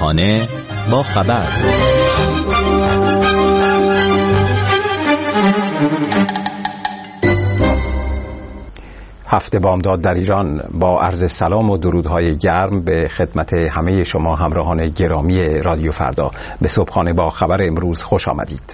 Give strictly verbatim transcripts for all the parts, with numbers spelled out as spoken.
صبحانه با خبر. هفته بامداد در ایران با عرض سلام و درودهای گرم به خدمت همه شما همراهان گرامی رادیو فردا. به صبحانه با خبر امروز خوش آمدید.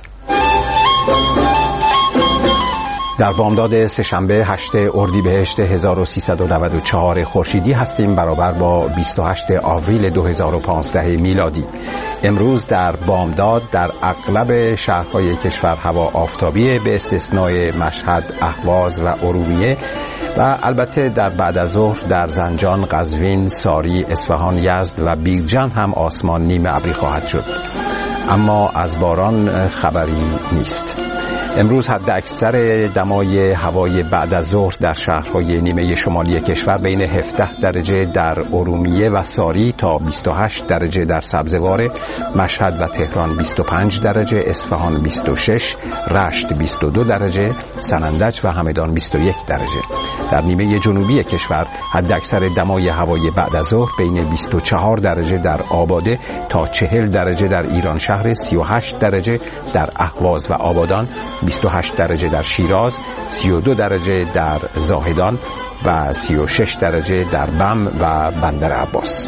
در بامداد سه‌شنبه هشتم اردیبهشت هزار و سیصد و نود و چهار خورشیدی هستیم، برابر با بیست و هشتم آوریل دو هزار و پانزده میلادی. امروز در بامداد در اغلب شهرهای کشور هوا آفتابی به استثنای مشهد، اهواز و ارومیه و البته در بعد از ظهر در زنجان، قزوین، ساری، اصفهان، یزد و بیرجند هم آسمان نیمه ابری خواهد شد، اما از باران خبری نیست. امروز حد اکثر دمای هوای بعد از ظهر در شهرهای نیمه شمالی کشور بین هفده درجه در ارومیه و ساری تا بیست و هشت درجه در سبزوار، مشهد و تهران بیست و پنج درجه، اصفهان بیست و شش، رشت بیست و دو درجه، سنندج و همدان بیست و یک درجه. در نیمه جنوبی کشور حد اکثر دمای هوای بعد از ظهر بین بیست و چهار درجه در آباده تا چهل درجه در ایران شهر، سی و هشت درجه در اهواز و آبادان، بیست و هشت درجه در شیراز، سی و دو درجه در زاهدان و سی و شش درجه در بم و بندر عباس.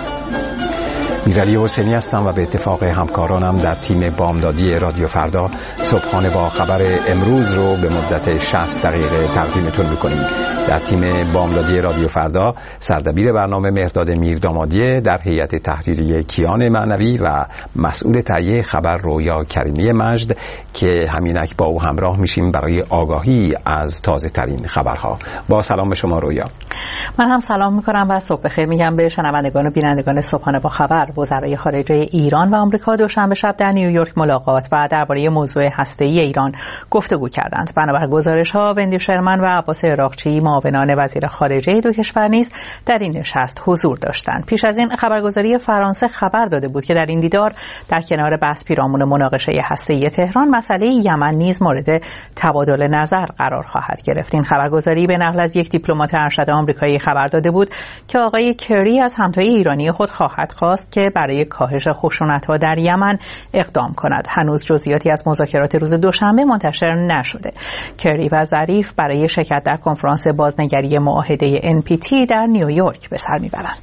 میرعلی حسینی هستم و به اتفاق همکارانم در تیم بامدادی رادیو فردا صبحانه با خبر امروز رو به مدت شصت دقیقه تقدیمتون میکنیم. در تیم بامدادی رادیو فردا سردبیر برنامه مهرداد میردامادی، در هیئت تحریریه کیان معنوی و مسئول تهیه خبر رویا کریمی مجد که همینک با او همراه میشیم برای آگاهی از تازه ترین خبرها. با سلام به شما رویا. من هم سلام میکنم و صبح بخیر میگم به شنوندگان و بینندگان صبحانه با خبر. وزرای خارجه ایران و آمریکا دوشنبه شب در نیویورک ملاقات و درباره موضوع هسته‌ای ایران گفتگو کردند. بنابر گزارش‌ها وندی شرمن و عباس عراقچی، معاونان وزیر خارجه دو کشور نیز در این نشست حضور داشتند. پیش از این خبرگزاری فرانسه خبر داده بود که در این دیدار در کنار بحث پیرامون مناقشه هسته‌ای تهران، مسئله یمن نیز مورد تبادل نظر قرار خواهد گرفت. این خبرگزاری به نقل از یک دیپلمات ارشد آمریکایی خبر داده بود که آقای کری از همتای ایرانی خود خواهد خواست که برای کاهش خشونت‌ها در یمن اقدام کند. هنوز جزئیاتی از مذاکرات روز دوشنبه منتشر نشده. کری و ظریف برای شرکت در کنفرانس بازنگری معاهده ان پی تی در نیویورک به سر میبرند.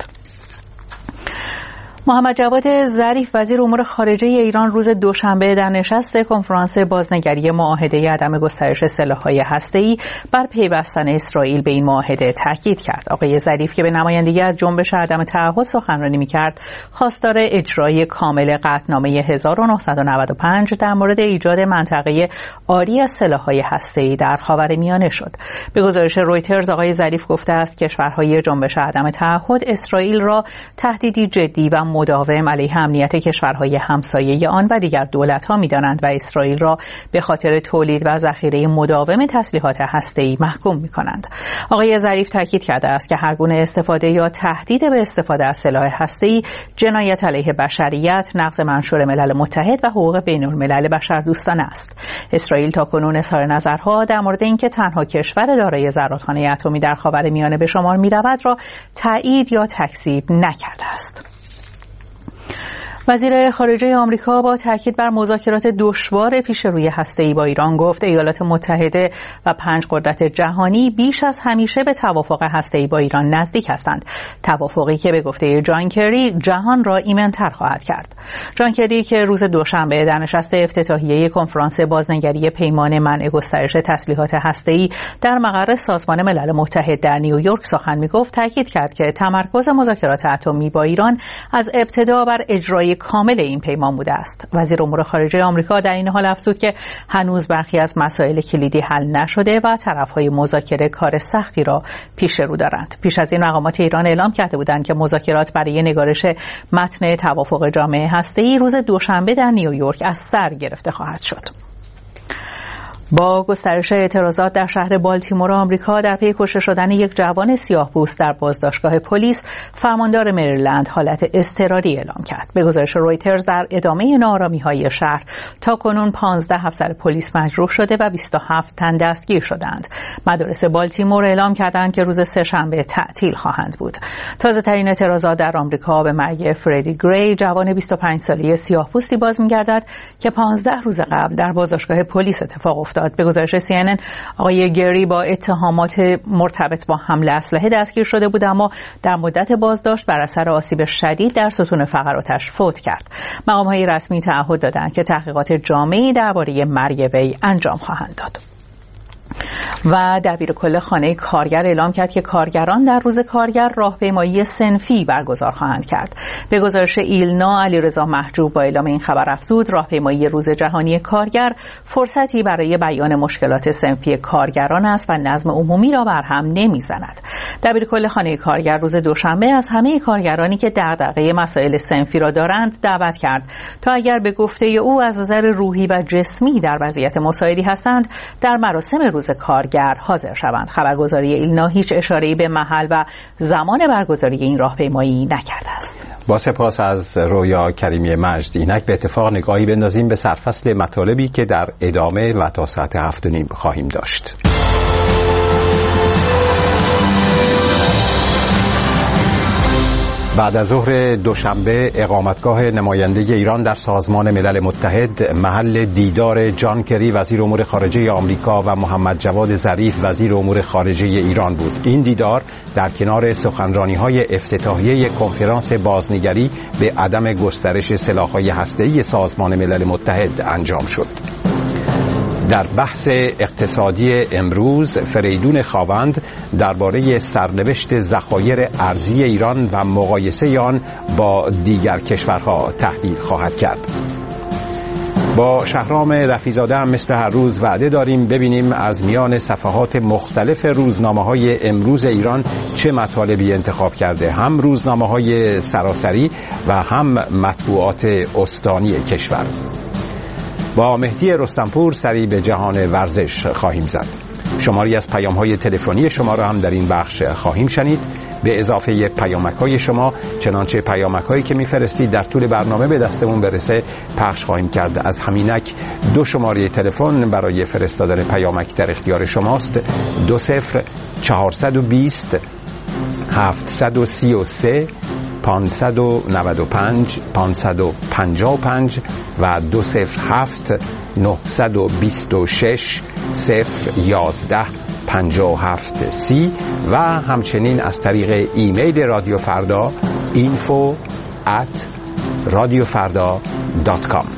محمد جواد ظریف وزیر امور خارجه ایران روز دوشنبه در نشست کنفرانس بازنگری معاهده عدم گسترش سلاح‌های هسته‌ای بر پیوستن اسرائیل به این معاهده تاکید کرد. آقای ظریف که به نمایندگی از جنبش عدم تعهد سخنرانی می‌کرد، خواستار اجرای کامل قطعنامه هزار و نهصد و نود و پنج در مورد ایجاد منطقه عاری از سلاح‌های هسته‌ای در خاورمیانه شد. به گزارش رویترز آقای ظریف گفته است کشورهای جنبش عدم تعهد اسرائیل را تهدیدی جدی و مداوم علیه امنیت کشورهای همسایه آن و دیگر دولت‌ها می‌دانند و اسرائیل را به خاطر تولید و ذخیره مداوم تسلیحات هسته‌ای محکوم می‌کنند. آقای ظریف تاکید کرده است که هر گونه استفاده یا تهدید به استفاده از سلاح هسته‌ای جنایت علیه بشریت، نقض منشور ملل متحد و حقوق بین‌الملل بشردوستانه است. اسرائیل تاکنون اظهار نظرها در مورد اینکه تنها کشور دارای زرادخانه اتمی در خاورمیانه به شمار می‌رود را تایید یا تکذیب نکرده است. وزیر خارجه آمریکا با تاکید بر مذاکرات دشوار پیش روی هسته‌ای با ایران گفت ایالات متحده و پنج قدرت جهانی بیش از همیشه به توافق هسته‌ای با ایران نزدیک هستند. توافقی که به گفته جان کری جهان را ایمن‌تر خواهد کرد. جان کری که روز دوشنبه در نشست افتتاحیه کنفرانس بازنگری پیمان منع گسترش تسلیحات هسته‌ای در مقر سازمان ملل متحد در نیویورک سخن می‌گفت، تاکید کرد که تمرکز مذاکرات اتمی با ایران از ابتدا بر اجرای کامل این پیمان بوده است. وزیر امور خارجه آمریکا در این حال افزود که هنوز برخی از مسائل کلیدی حل نشده و طرف‌های مذاکره کار سختی را پیش رو دارند. پیش از این مقامات ایران اعلام کرده بودند که مذاکرات برای نگارش متن توافق جامعه هسته‌ای روز دوشنبه در نیویورک از سر گرفته خواهد شد. با گسترش اعتراضات در شهر بالتیمور آمریکا در پی کشته شدن یک جوان سیاه‌پوست در بازداشتگاه پلیس، فرماندار مریلند حالت اضطراری اعلام کرد. به گزارش رویترز در ادامه ناآرامی‌های شهر تاکنون پانزده افسر پلیس مجروح شده و بیست و هفت تن دستگیر شدند. مدارس بالتیمور اعلام کردند که روز سه‌شنبه تعطیل خواهند بود. تازه‌ترین اعتراضات در آمریکا به مرگ فردی گری، جوان بیست و پنج ساله سیاه‌پوستی باز می‌گردد که پانزده روز قبل در بازداشتگاه پلیس اتفاق افتاد. به گزارش سی ان ان آقای گری با اتهامات مرتبط با حمل اسلحه دستگیر شده بود، اما در مدت بازداشت بر اثر آسیب شدید در ستون فقراتش فوت کرد. مقام‌های رسمی تعهد دادند که تحقیقات جامعی درباره مرگ وی انجام خواهند داد. و دبیر کل خانه کارگر اعلام کرد که کارگران در روز کارگر راهپیمایی صنفی برگزار خواهند کرد. به گزارش ایلنا، علیرضا محجوب با اعلام این خبر افزود راهپیمایی روز جهانی کارگر فرصتی برای بیان مشکلات صنفی کارگران است و نظم عمومی را برهم نمیزند. دبیر کل خانه کارگر روز دوشنبه از همه کارگرانی که دغدغه مسائل صنفی را دارند دعوت کرد تا اگر به گفته او از نظر روحی و جسمی در وضعیت مساعدی هستند در مراسم روز کارگر حاضر شوند. خبرگزاری ایلنا هیچ اشاره‌ای به محل و زمان برگزاری این راهپیمایی نکرده است. با سپاس از رویا کریمی مجد. اینک به اتفاق نگاهی بندازیم به سرفصل مطالبی که در ادامه و تا ساعت هفت و نیم خواهیم داشت. بعد از ظهر دوشنبه اقامتگاه نماینده ایران در سازمان ملل متحد محل دیدار جان کری وزیر امور خارجه آمریکا و محمد جواد ظریف وزیر امور خارجه ایران بود. این دیدار در کنار سخنرانی‌های افتتاحیه کنفرانس بازنگری به عدم گسترش سلاح‌های هسته‌ای سازمان ملل متحد انجام شد. در بحث اقتصادی امروز فریدون خاوند درباره سرنوشت ذخایر ارزی ایران و مقایسه آن با دیگر کشورها تحلیل خواهد کرد. با شهرام رفیزاده هم مثل هر روز وعده داریم ببینیم از میان صفحات مختلف روزنامه‌های امروز ایران چه مطالبی انتخاب کرده، هم روزنامه‌های سراسری و هم مطبوعات استانی کشور. با مهدی رستمپور سری به جهان ورزش خواهیم زد. شماری از پیام‌های تلفنی شما را هم در این بخش خواهیم شنید، به اضافه پیامک‌های شما. چنانچه پیامک‌هایی که می‌فرستید در طول برنامه به دستمون برسه پخش خواهیم کرد. از همینک دو شماره تلفن برای فرستادن پیامک در اختیار شماست: دو صفر چهارصد و بیست هفتصد و سی و سه پانصد و نود و پنج پانصد و پنجاه و پنج و دو صفر هفت نهصد و بیست و شش صفر یازده پنجاه و هفت سی و همچنین از طریق ایمیل رادیو فردا اینفو ات رادیو فردا دات کام.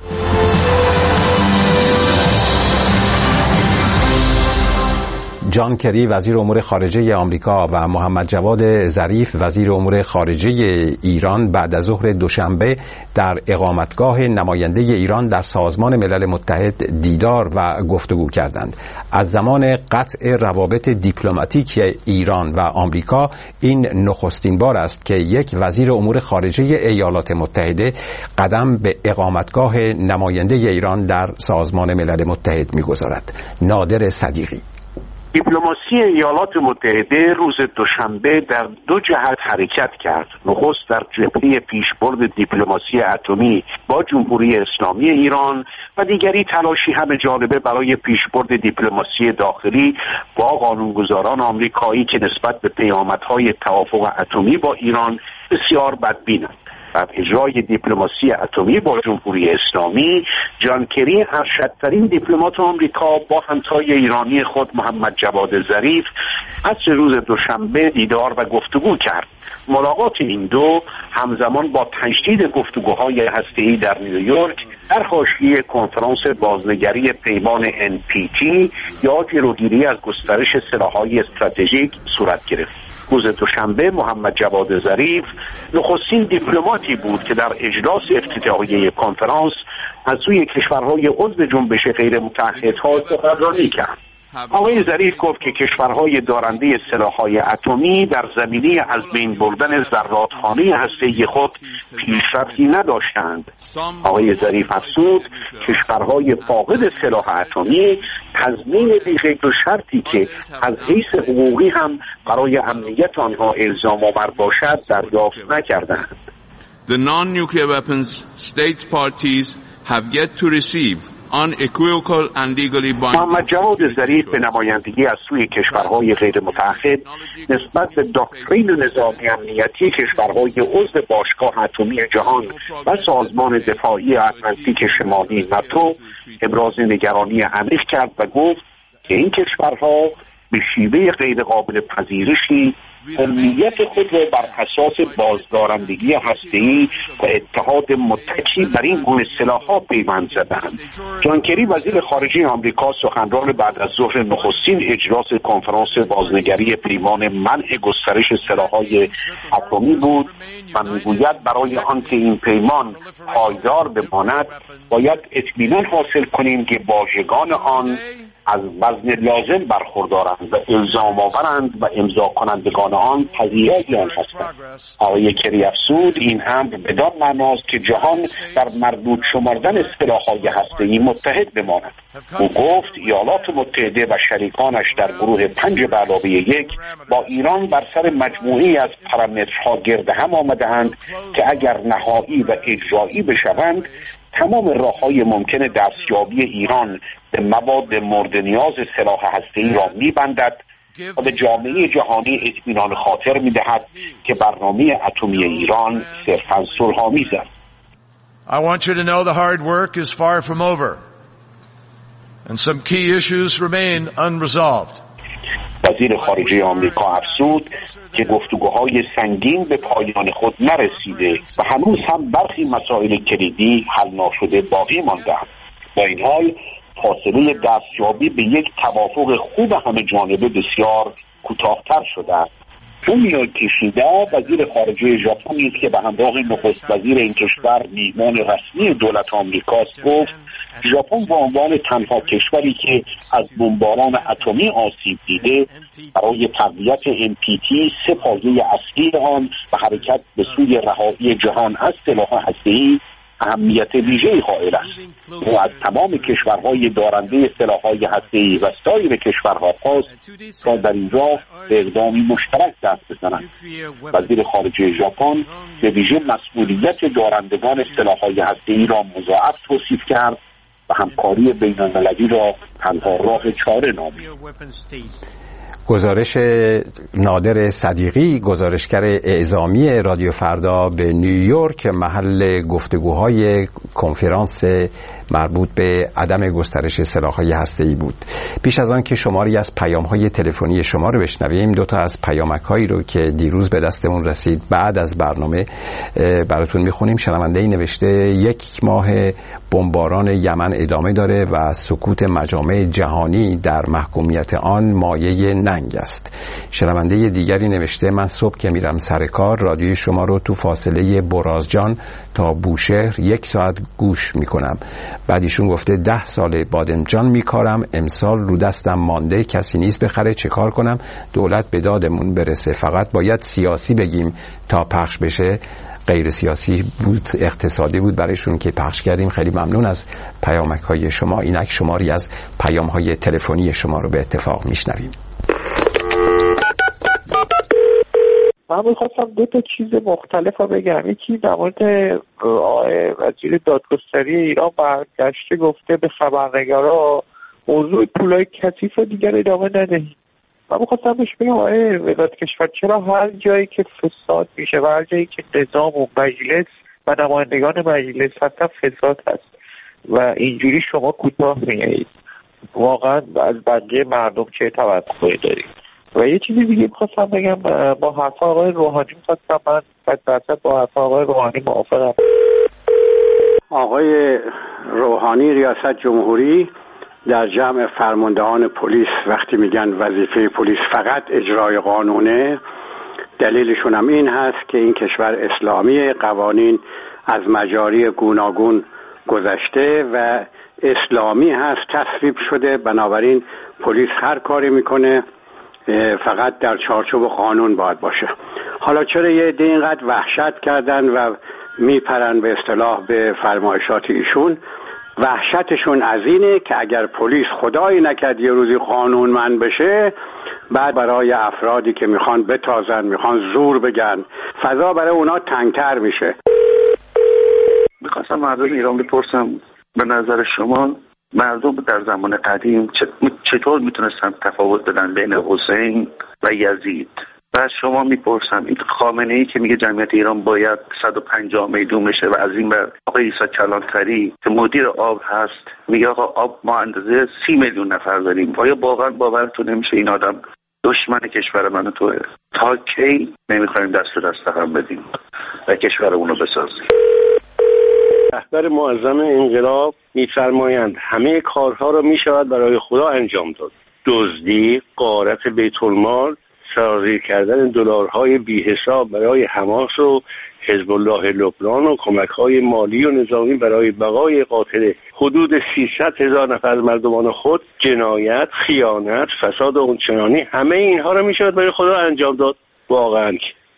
جان کری وزیر امور خارجه آمریکا و محمد جواد ظریف وزیر امور خارجه ایران بعد از ظهر دوشنبه در اقامتگاه نماینده ایران در سازمان ملل متحد دیدار و گفتگو کردند. از زمان قطع روابط دیپلماتیک ایران و آمریکا این نخستین بار است که یک وزیر امور خارجه ایالات متحده قدم به اقامتگاه نماینده ایران در سازمان ملل متحد می‌گذارد. نادر صدیقی. دیپلماسی ایالات متحده روز دوشنبه در دو جهت حرکت کرد. نخست در جبهه پیشبرد دیپلماسی اتمی با جمهوری اسلامی ایران و دیگری تلاشی همه جانبه برای پیشبرد دیپلماسی داخلی با قانونگذاران آمریکایی که نسبت به پیامدهای توافق اتمی با ایران بسیار بدبینند. در اجرای دیپلماسی اتمی با جمهوری اسلامی، جان کری ارشدترین دیپلمات آمریکا با همتای ایرانی خود محمد جواد ظریف عصر روز دوشنبه دیدار و گفتگو کرد. ملاقات این دو همزمان با تجدید گفتگوهای هسته‌ای در نیویورک در حاشیه کنفرانس بازنگری پیمان ان پی تی یا جلوگیری از گسترش سلاح‌های استراتژیک صورت گرفت. روز دوشنبه محمد جواد ظریف نخستین دیپلماتی بود که در اجلاس افتتاحیه کنفرانس از سوی کشورهای عضو جنبش غیر متحدها سخنرانی کرد. آقای ظریف گفت که کشورهای دارنده سلاح‌های اتمی در زمینه از بین بردن ذراتخانه هسته‌ای خود پیشرفتی نداشتند. آقای ظریف افزود کشورهای فاقد سلاح اتمی تضمین بی‌قید و شرطی که از حیث حقوقی هم برای امنیت آنها الزام آور باشد دریافت نکردند. The non-nuclear weapons state parties have yet to receive unequivocal and legally binding. محمد جواد ظریف به نمایندگی از سوی کشورهای غیر متحد نسبت به داکترین نظامی امنیتی کشورهای عضو باشگاه اتمی جهان و سازمان دفاعی اتلانتیک شمالی ناتو ابراز نگرانی عمیق کرد و گفت که این کشورها به شیوه غیر قابل پذیرشی هویت خود را بر اساس بازدارندگی هسته‌ای و اتحاد متکی بر این گونه سلاح‌ها پیوند زدند. جان کری وزیر خارجه آمریکا سخنران بعد از ظهر نخستین اجلاس کنفرانس بازنگری پیمان منع گسترش سلاح‌های اتمی بود و می‌گوید برای آنکه این پیمان پایدار بماند باید اطمینان حاصل کنیم که واژگان آن از وزن لازم برخوردارند و الزام آورند و امضا کنندگان آن پذیرای آن هستند. آقای کری افزود این امر بدان معناست که جهان در مردود شمردن سلاح‌های هسته‌ای متحد بماند. او گفت ایالات متحده و شریکانش در گروه پنج به علاوه یک با ایران بر سر مجموعی از پارامترها گرد هم آمده‌اند که اگر نهایی و اجرایی بشوند تمام راه‌های ممکن دستیابی ایران به مواد مورد نیاز سلاح هسته‌ای را می‌بندد و به جامعه جهانی اطمینان خاطر می‌دهد که برنامه اتمی ایران صرفاً صلح‌آمیز است. I want you to know the hard work is far from over and some key issues remain unresolved. وزیر خارجه آمریکا افزود که گفتگوهای سنگین به پایان خود نرسیده و هنوز هم برخی مسائل کلیدی حل ناشده باقی مانده‌اند. با این حال فاصله دستیابی به یک توافق خوب همه جانبه بسیار کوتاه‌تر شده است. فومیو کیشیدا وزیر خارجه ژاپنی که به همراه نخست وزیر این کشور میهمان رسمی دولت آمریکاست گفت ژاپن به عنوان تنها کشوری که از بمباران اتمی آسیب دیده برای تقویت ام پی تی سه پایه اصلی آن و حرکت به سوی رهایی جهان از سلاح هسته‌ای اهمیت ویژه‌ای قائل است. او از تمام کشورهای دارنده سلاح‌های هسته‌ای و سایر کشورها خواست تا در این راه به اقدامی مشترک دست بزنند. وزیر خارجه ژاپن به ویژه مسئولیت دارندگان سلاح‌های هسته‌ای را مضاعف توصیف کرد و همکاری بین‌المللی را تنها راه چاره نامید. گزارش نادر صدیقی، گزارشگر اعزامی رادیو فردا به نیویورک، محل گفتگوهای کنفرانس مربوط به عدم گسترش سلاح‌های هسته‌ای بود. پیش از آن که شماری از پیام‌های تلفنی شما رو بشنویم، دو تا از پیامک‌هایی رو که دیروز به دستمون رسید بعد از برنامه براتون می‌خونیم. شنونده‌ای نوشته یک ماه بمباران یمن ادامه داره و سکوت مجامع جهانی در محکومیت آن مایه ننگ است. شنونده دیگری نوشته من صبح که میرم سر کار رادیوی شما رو تو فاصله برازجان تا بوشهر یک ساعت گوش میکنم. بعد ایشون گفته ده سال بادمجان میکارم، امسال رو دستم مانده، کسی نیست بخره، چه کار کنم؟ دولت به دادمون برسه، فقط باید سیاسی بگیم تا پخش بشه. غیر سیاسی بود، اقتصادی بود برایشون که پخش کردیم. خیلی ممنون از پیامک های شما. اینک شماری از پیام های تلفنی شما رو به اتفاق میشنویم. من میخواستم دو تا چیز مختلف رو بگم. یکی در مورد وزیر دادگستری ایران برگشته گفته به خبرنگارا موضوع پولای کثیف و دیگر ادامه ندهید. من میخواستم بهش بگم آقای وزارت کشور چرا هر جایی که فساد میشه و هر جایی که نظام و مجلس و نمایندگان مجلس هستن فساد هست و اینجوری شما کوتاه میایید، واقعا از بقیه مردم چه توقعی دارید؟ و یه چیزی دیگه میخواستم بگم، با حرف آقای روحانی میخواستم من صد درصد با حرف آقای روحانی موافقم. آقای روحانی ریاست جمهوری در جمع فرماندهان پلیس وقتی میگن وظیفه پلیس فقط اجرای قانونه، دلیلشون هم این هست که این کشور اسلامی، قوانین از مجاری گوناگون گذشته و اسلامی هست، تصویب شده، بنابراین پلیس هر کاری میکنه فقط در چارچوب قانون باید باشه. حالا چرا یه عده اینقدر وحشت کردن و میپرن به اصطلاح به فرمایشات ایشون؟ وحشتشون از اینه که اگر پلیس خدایی نکرد یه روزی قانونمند بشه، بعد برای افرادی که میخوان بتازن، میخوان زور بگن، فضا برای اونا تنگتر میشه. میخواستم مردم ایران بپرسم، به نظر شما مردم در زمان قدیم چطور میتونستن تفاوت بدن بین حسین و یزید؟ و از شما میپرسم، این خامنه ای که میگه جمعیت ایران باید صد و پنجاه میلیون بشه و از این بر آقای عیسی کلانتری که مدیر آب هست میگه آقا آب ما اندازه سی میلیون نفر داریم. آیا واقعا باورتون نمیشه این آدم دشمن کشور من و توه؟ تا کی نمیخوایم دست و دست هم بدیم و کشورمون رو بسازیم؟ رهبر معظم انقلاب میفرمایند همه کارها را میشود برای خدا انجام داد. دزدی، غارت بیت المال، سرازیر کردن دلارهای بی حساب برای حماس و حزب الله لبنان و کمک‌های مالی و نظامی برای بقای قاتل حدود سیصد هزار نفر مردمان خود، جنایت، خیانت، فساد اونچنانی، همه اینها را میشود برای خدا انجام داد. واقعا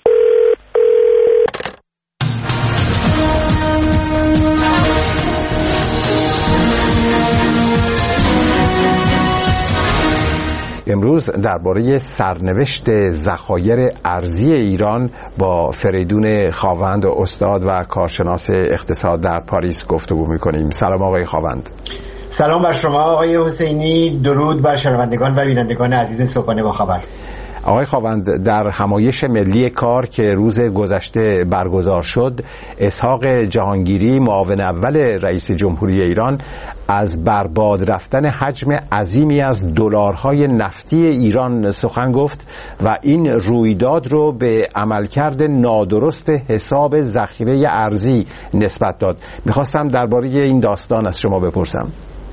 امروز درباره سرنوشت ذخایر ارزی ایران با فریدون خاوند و استاد و کارشناس اقتصاد در پاریس گفتگو می‌کنیم. سلام آقای خاوند. سلام بر شما آقای حسینی، درود بر شنوندگان و بینندگان عزیز صبحانه با خبر. آقای خاوند، در همایش ملی کار که روز گذشته برگزار شد، اسحاق جهانگیری معاون اول رئیس جمهوری ایران از برباد رفتن حجم عظیمی از دلارهای نفتی ایران سخن گفت و این رویداد رو به عملکرد نادرست حساب ذخیره ارزی نسبت داد. میخواستم درباره این داستان از شما بپرسم.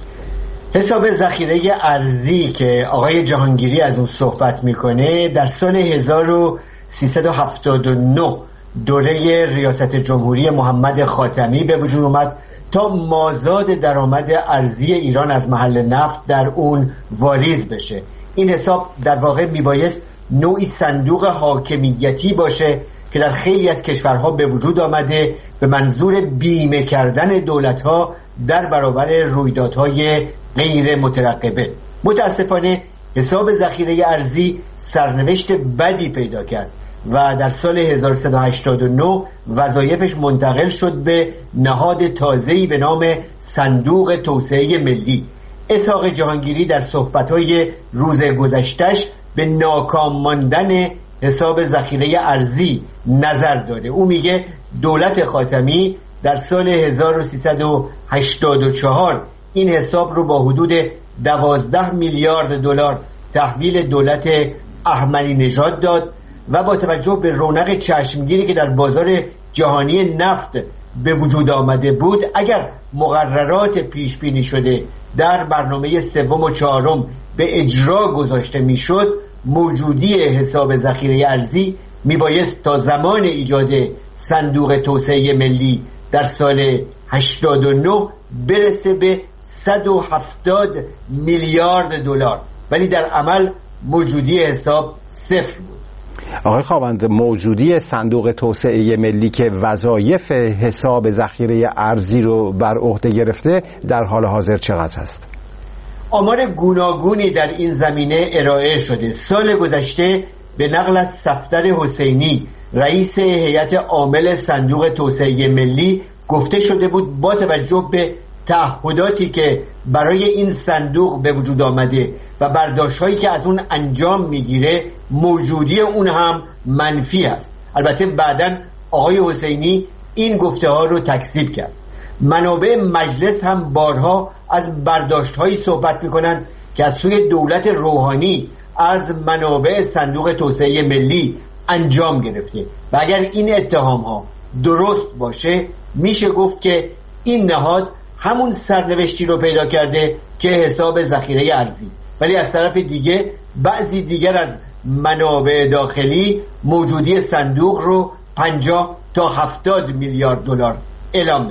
حساب ذخیره ارزی که آقای جهانگیری از اون صحبت میکنه در سال هزار و سیصد و هفتاد و نه دوره ریاست جمهوری محمد خاتمی به وجود اومد تا مازاد درآمد ارزی ایران از محل نفت در اون واریز بشه. این حساب در واقع میبایست نوعی صندوق حاکمیتی باشه که در خیلی از کشورها به وجود آمده به منظور بیمه کردن دولتها در برابر رویدادهای غیر مترقبه. متاسفانه حساب ذخیره ارزی سرنوشت بدی پیدا کرد و در سال هزار و سیصد و هشتاد و نه وظایفش منتقل شد به نهاد تازه‌ای به نام صندوق توسعه ملی. اسحاق جهانگیری در صحبت‌های روز گذشته‌اش به ناکام ماندن حساب ذخیره ارزی نظر داده. او میگه دولت خاتمی در سال هزار و سیصد و هشتاد و چهار این حساب رو با حدود دوازده میلیارد دلار تحویل دولت احمدی نژاد داد و با توجه به رونق چشمگیری که در بازار جهانی نفت به وجود آمده بود، اگر مقررات پیش بینی شده در برنامه سوم و چهارم به اجرا گذاشته میشد، موجودی حساب ذخیره ارزی میبایست تا زمان ایجاد صندوق توسعه ملی در سال هشتاد و نه برسه به صد و هفتاد میلیارد دلار، ولی در عمل موجودی حساب صفر بود. آقای خاوند، موجودی صندوق توسعه ملی که وظایف حساب ذخیره ارزی رو بر عهده گرفته در حال حاضر چقدر است؟ آمار گوناگونی در این زمینه ارائه شده. سال گذشته به نقل از صفدر حسینی رئیس هیئت عامل صندوق توسعه ملی گفته شده بود با توجه به تعهداتی که برای این صندوق به وجود آمده و برداشت‌هایی که از اون انجام میگیره، موجودی اون هم منفی است. البته بعداً آقای حسینی این گفته ها رو تکذیب کرد. منابع مجلس هم بارها از برداشت‌هایی صحبت میکنن که از سوی دولت روحانی از منابع صندوق توسعه ملی انجام گرفته و اگر این اتهام ها درست باشه میشه گفت که این نهاد همون سرنوشتی رو پیدا کرده که حساب ذخیره ارزی، ولی از طرف دیگه بعضی دیگر از منابع داخلی موجودی صندوق رو پنجاه تا هفتاد میلیارد دلار اعلام میکنه.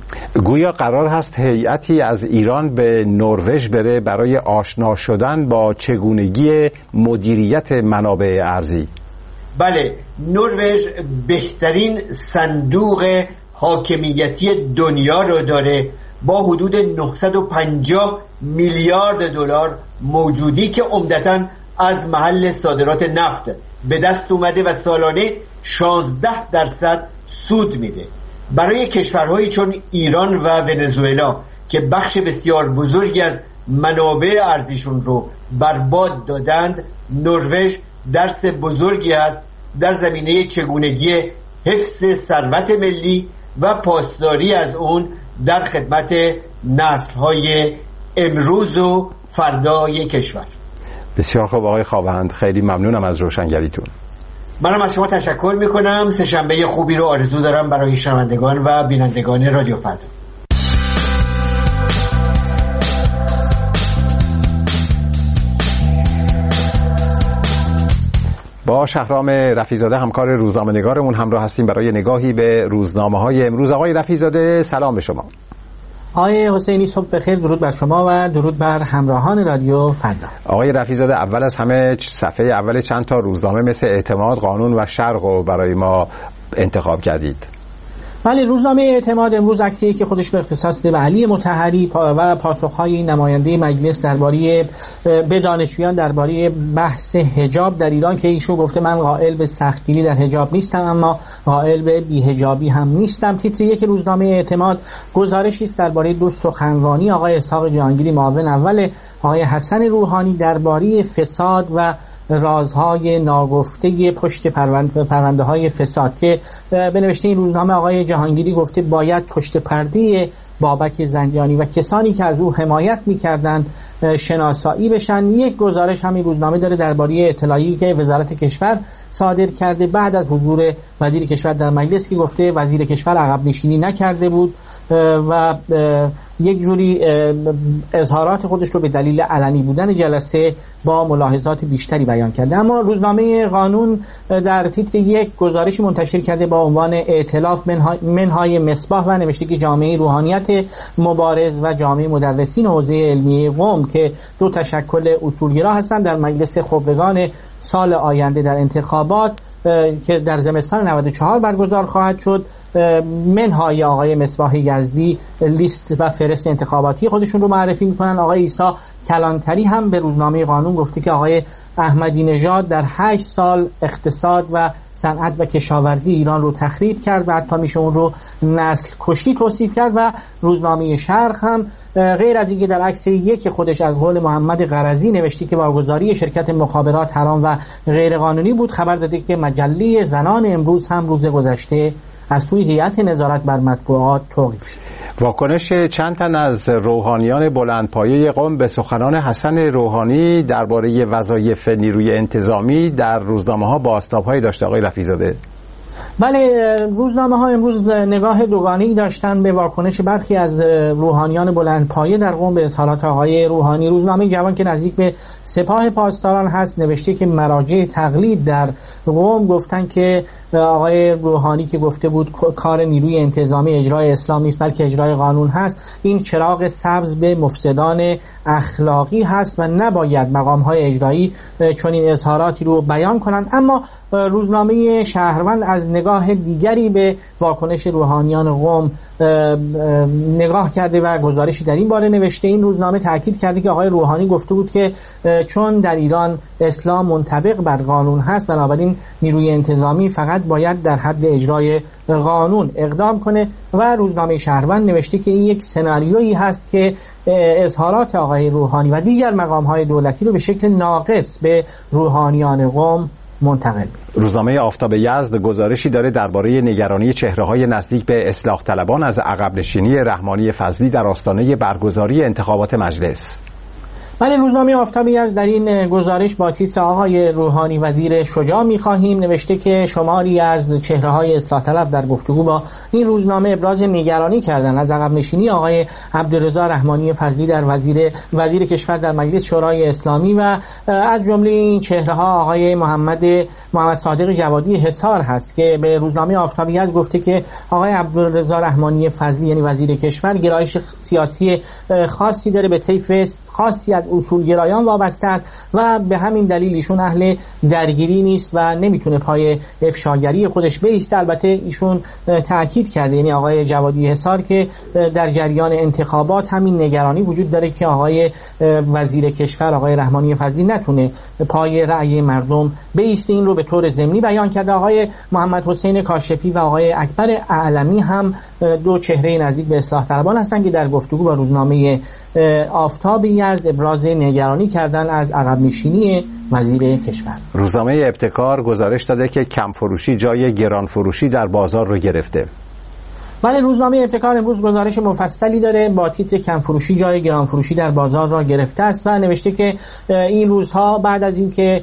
گویا قرار هست هیئتی از ایران به نروژ بره برای آشنا شدن با چگونگی مدیریت منابع ارضی. بله، نروژ بهترین صندوق حاکمیتی دنیا رو داره با حدود نهصد و پنجاه میلیارد دلار موجودی که عمدتاً از محل صادرات نفت به دست اومده و سالانه شانزده درصد سود میده. برای کشورهایی چون ایران و ونزوئلا که بخش بسیار بزرگی از منابع ارزیشون رو برباد دادند، نروژ درس بزرگی است در زمینه چگونگی حفظ ثروت ملی و پاسداری از اون در خدمت نسل‌های امروز و فردای کشور. بسیار خوب آقای خواوند، خیلی ممنونم از روشنگریتون. منم از شما تشکر میکنم. سه شنبه خوبی رو آرزو دارم برای شنوندگان و بینندگان رادیو فردا. با شهرام رفیع‌زاده همکار روزنامه‌نگارمون همراه هستیم برای نگاهی به روزنامه‌های امروز. آقای رفیع‌زاده سلام به شما. آقای حسینی صبح بخیر، درود بر شما و درود بر همراهان رادیو فردا. آقای رفیع‌زاده، اول از همه صفحه اول چند تا روزنامه مثل اعتماد، قانون و شرق رو برای ما انتخاب کردید. بله، روزنامه اعتماد امروز عکسی که خودش به اختصاص به علی مطهری و پاسخهای نماینده مجلس درباره به دانشجویان درباره بحث حجاب در ایران که ایشون گفته من قائل به سختگیری در حجاب نیستم اما قائل به بی‌حجابی هم نیستم. تیتر یک روزنامه اعتماد گزارشی است درباره دو سخنرانی آقای اسحاق جهانگیری معاون اول آقای حسن روحانی درباره فساد و رازهای ناگفته پشت پرونده پرونده های فساد که به نوشته این روزنامه آقای جهانگیری گفته باید پشت پرده بابک زنجانی و کسانی که از او حمایت می‌کردند شناسایی بشن. یک گزارش همین روزنامه داره درباره اطلاعی که وزارت کشور صادر کرده بعد از حضور وزیر کشور در مجلس که گفته وزیر کشور عقب نشینی نکرده بود و یک جوری اظهارات خودش رو به دلیل علنی بودن جلسه با ملاحظات بیشتری بیان کرده. اما روزنامه قانون در تیتر یک گزارشی منتشر کرده با عنوان ائتلاف منهای مصباح و نوشته که جامعه روحانیت مبارز و جامعه مدرسین حوزه علمیه قم که دو تشکل اصولگرا هستند در مجلس خبرگان سال آینده در انتخابات که در زمستان نود و چهار برگزار خواهد شد، منهای آقای مصباح یزدی لیست و فهرست انتخاباتی خودشون رو معرفی میکنن. آقای عیسی کلانتری هم به روزنامه قانون گفته که آقای احمدی نژاد در هشت سال اقتصاد و صنعت و کشاورزی ایران رو تخریب کرد و حتی میشه اون رو نسل کشی توصیف کرد. و روزنامه شرق هم غیر از اینکه در عکس یک خودش از قول محمد قرضی نوشته که واگذاری شرکت مخابرات حرام و غیر قانونی بود، خبر داده که مجله زنان امروز هم روز گذشته از سوی هیئت نظارت بر مطبوعات توقیف شد. واکنش چند تن از روحانیان بلندپایه قم به سخنان حسن روحانی درباره وظایف نیروی انتظامی در روزنامه‌ها بازتاب‌هایی داشته آقای رفیع‌زاده؟ بله، روزنامه ها امروز نگاه دوگانه‌ای داشتن به واکنش برخی از روحانیان بلندپایه در قم به اظهارات آقای روحانی. روزنامه جوان که نزدیک به سپاه پاسداران هست نوشته که مراجع تقلید در قم گفتن که آقای روحانی که گفته بود کار نیروی انتظامی اجرای اسلام نیست بلکه اجرای قانون هست، این چراغ سبز به مفسدان اخلاقی هست و نباید مقام‌های اجرایی چنین اظهاراتی رو بیان کنند. اما روزنامه شهروند از نگاه دیگری به واکنش روحانیان قم نگاه کرده و گزارشی در این باره نوشته. این روزنامه تاکید کرده که آقای روحانی گفته بود که چون در ایران اسلام منطبق بر قانون هست بنابراین نیروی انتظامی فقط باید در حد اجرای قانون اقدام کنه. و روزنامه شهروند نوشته که این یک سناریویی هست که اظهارات آقای روحانی و دیگر مقام‌های دولتی رو به شکل ناقص به روحانیان قم منتقل. روزنامه آفتاب یزد گزارشی داره درباره نگرانی چهره‌های نزدیک به اصلاح طلبان از عقب نشینی رحمانی فضلی در آستانه برگزاری انتخابات مجلس. ولی روزنامه آفتابی از در این گزارش با تیتر آقای روحانی وزیر شجاع می‌خواهیم نوشته که شماری از چهره‌های اصلاح طلب در گفتگو با این روزنامه ابراز نگرانی کردند از عقب نشینی آقای عبدالرضا رحمانی فضلی در وزیر وزیر کشور در مجلس شورای اسلامی و از جمله این چهره‌ها آقای محمد محمد صادق جوادی حصار هست که به روزنامه آفتابیت گفته که آقای عبدالرضا رحمانی فضلی یعنی وزیر کشور گرایش سیاسی خاصی داره، به طیف خاصی از اصولگرایان وابسته است و به همین دلیل ایشون اهل درگیری نیست و نمیتونه پای افشاگری خودش بایسته. البته ایشون تاکید کرده، یعنی آقای جوادی حصار، که در جریان انتخابات همین نگرانی وجود داره که آقای وزیر کشور آقای رحمانی فضلی نتونه پای رأی مردم بایسته. این رو به طور ضمنی بیان کرده. آقای محمد حسین کاشفی و آقای اکبر اعلمی هم دو چهره نزدیک به اصلاح طلبان هستند که در گفتگو با روزنامه آفتابی از ابراز نگرانی کردن از عقب نشینی وزیر کشور. روزنامه ابتکار گزارش داده که کم فروشی جای گران فروشی در بازار رو گرفته. ولی روزنامه ابتکار امروز گزارش مفصلی داره با تیتر کم فروشی جای گران فروشی در بازار را گرفته است و نوشته که این روزها بعد از اینکه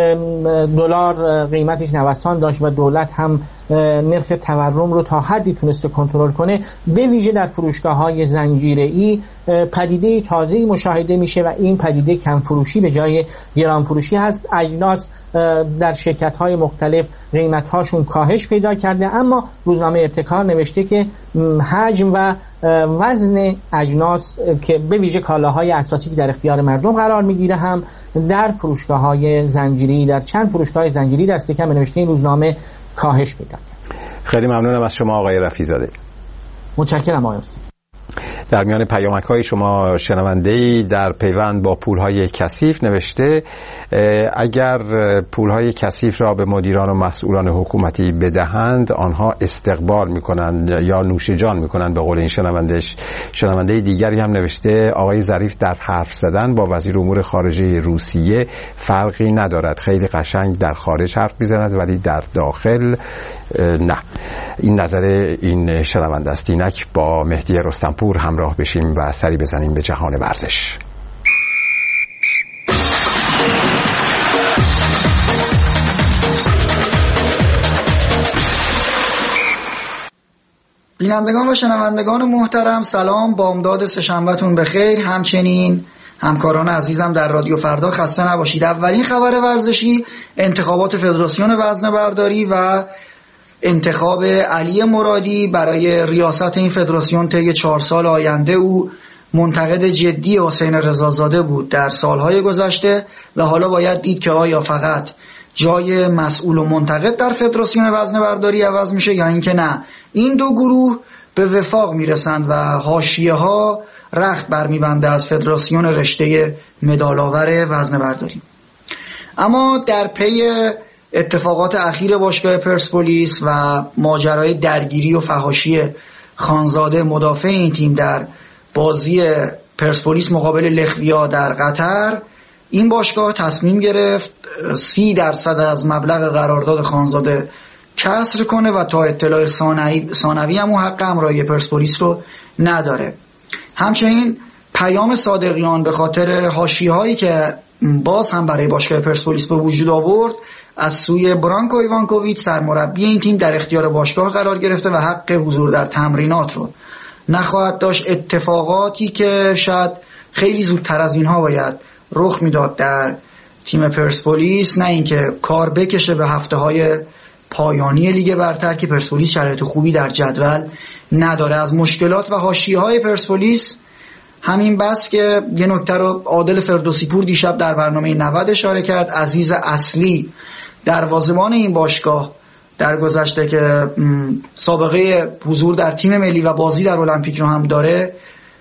دلار قیمتش نوسان داشت و دولت هم نرخ تورم رو تا حدی تونسته کنترل کنه، به ویژه در فروشگاه‌های زنجیره‌ای پدیده تازه‌ای مشاهده میشه و این پدیده کم فروشی به جای گران فروشی هست. اجناس در شرکت‌های مختلف قیمت‌هاشون کاهش پیدا کرده، اما روزنامه ابتکار نوشته که حجم و وزن اجناس که به ویژه کالاهای اساسی که در اختیار مردم قرار میگیره هم در فروشگاه‌های زنجیره‌ای در چند فروشگاه زنجیره‌ای دست کم نوشته این روزنامه کاهش پیدا کرد. خیلی ممنونم از شما آقای رفیع‌زاده. متشکرم آقای حسین. در میان پیامک‌های شما شنونده‌ای در پیوند با پول‌های کثیف نوشته اگر پول‌های کثیف را به مدیران و مسئولان حکومتی بدهند آنها استقبال می‌کنند یا نوش جان می‌کنند به قول این شنوندهش. شنونده دیگری هم نوشته آقای ظریف در حرف زدن با وزیر امور خارجه روسیه فرقی ندارد، خیلی قشنگ در خارج حرف می‌زند ولی در داخل نه. این نظر این شنونده است. اینک با مهدی رستمپور همراه بشیم و سری بزنیم به جهان ورزش. بینندگان و شنوندگان محترم، سلام، بامداد سه‌شنبه‌تون بخیر. همچنین همکاران عزیزم در رادیو فردا خسته نباشید. اولین خبر ورزشی انتخابات فدراسیون وزنه‌برداری و انتخاب علی مرادی برای ریاست این فدراسیون طی چهار سال آینده. او منتقد جدی حسین رضازاده بود در سالهای گذشته و حالا باید دید که آیا فقط جای مسئول و منتقد در فدراسیون وزنه‌برداری عوض میشه یا اینکه نه این دو گروه به وفاق میرسند و حاشیه‌ها رخت برمیبنده از فدراسیون رشته مدال‌آور وزنه‌برداری. اما در پی اتفاقات اخیر باشگاه پرسپولیس و ماجرای درگیری و فحاشی خانزاده مدافع این تیم در بازی پرسپولیس مقابل لخویا در قطر، این باشگاه تصمیم گرفت سی درصد از مبلغ قرارداد خانزاده کسر کنه و تا اطلاع ثانوی هم حق همراهی پرسپولیس رو نداره. همچنین پیام صادقیان به خاطر حاشیه‌هایی که باز هم برای باشگاه پرسپولیس به وجود آورد از سوی برانکو ایوانکوویچ سرمربی این تیم در اختیار باشگاه قرار گرفته و حق حضور در تمرینات رو نخواهد داشت. اتفاقاتی که شاید خیلی زودتر از اینها باید رخ میداد در تیم پرسپولیس، نه اینکه کار بکشه به هفته‌های پایانی لیگ برتر که پرسپولیس شرایط خوبی در جدول نداره. از مشکلات و حاشیه‌های پرسپولیس همین بس که یه نکته رو عادل فردوسی پور دیشب در برنامه نود اشاره کرد. عزیز اصلی دروازه‌بان این باشگاه در گذشته که سابقه حضور در تیم ملی و بازی در المپیک رو هم داره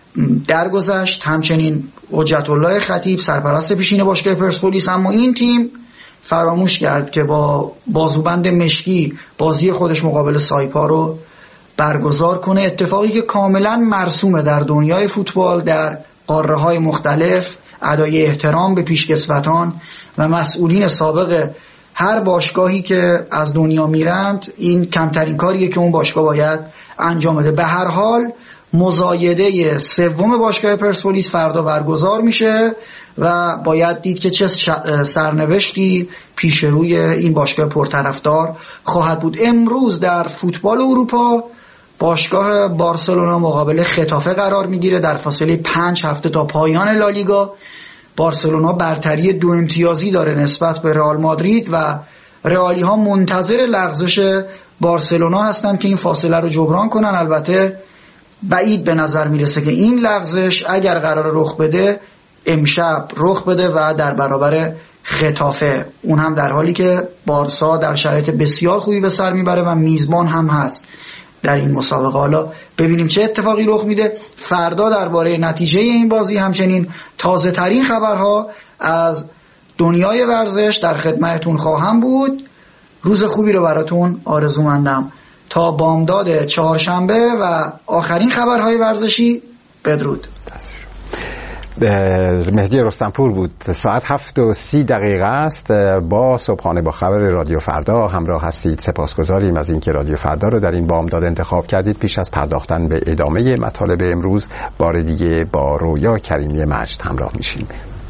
درگذشت. همچنین حجت الله خطیب سرپرست پیشین باشگاه پرسپولیس، اما این تیم فراموش کرد که با بازوبند مشکی بازی خودش مقابل سایپا رو برگزار کنه، اتفاقی که کاملا مرسومه در دنیای فوتبال در قاره‌های مختلف. ادای احترام به پیشکسوتان و مسئولین سابق هر باشگاهی که از دنیا میرند این کمترین کاریه که اون باشگاه باید انجام بده. به هر حال مزایده سوم باشگاه پرسپولیس فردا برگزار میشه و باید دید که چه سرنوشتی پیش روی این باشگاه پرطرفدار خواهد بود. امروز در فوتبال اروپا باشگاه بارسلونا مقابل خطافه قرار میگیره در فاصله پنج هفته تا پایان لالیگا. بارسلونا برتری دو امتیازی داره نسبت به رئال مادرید و رئالی ها منتظر لغزش بارسلونا هستند که این فاصله رو جبران کنن. البته بعید به نظر میرسه که این لغزش اگر قرار رخ بده امشب رخ بده و در برابر خطافه، اون هم در حالی که بارسا در شرایط بسیار خوبی به سر میبره و میزبان هم هست در این مسابقه. حالا ببینیم چه اتفاقی رخ میده. فردا درباره نتیجه این بازی همچنین تازه ترین خبرها از دنیای ورزش در خدمتتون خواهم بود. روز خوبی رو براتون آرزومندم. تا بامداد چهارشنبه و آخرین خبرهای ورزشی بدرود. مهدی رستمپور بود. ساعت هفت و سی دقیقه است. با صبحانه با خبر رادیو فردا همراه هستید. سپاسگزاریم از اینکه رادیو فردا رو در این بامداد انتخاب کردید. پیش از پرداختن به ادامه مطالب امروز بار دیگه با رویا کریمی مجد همراه میشیم.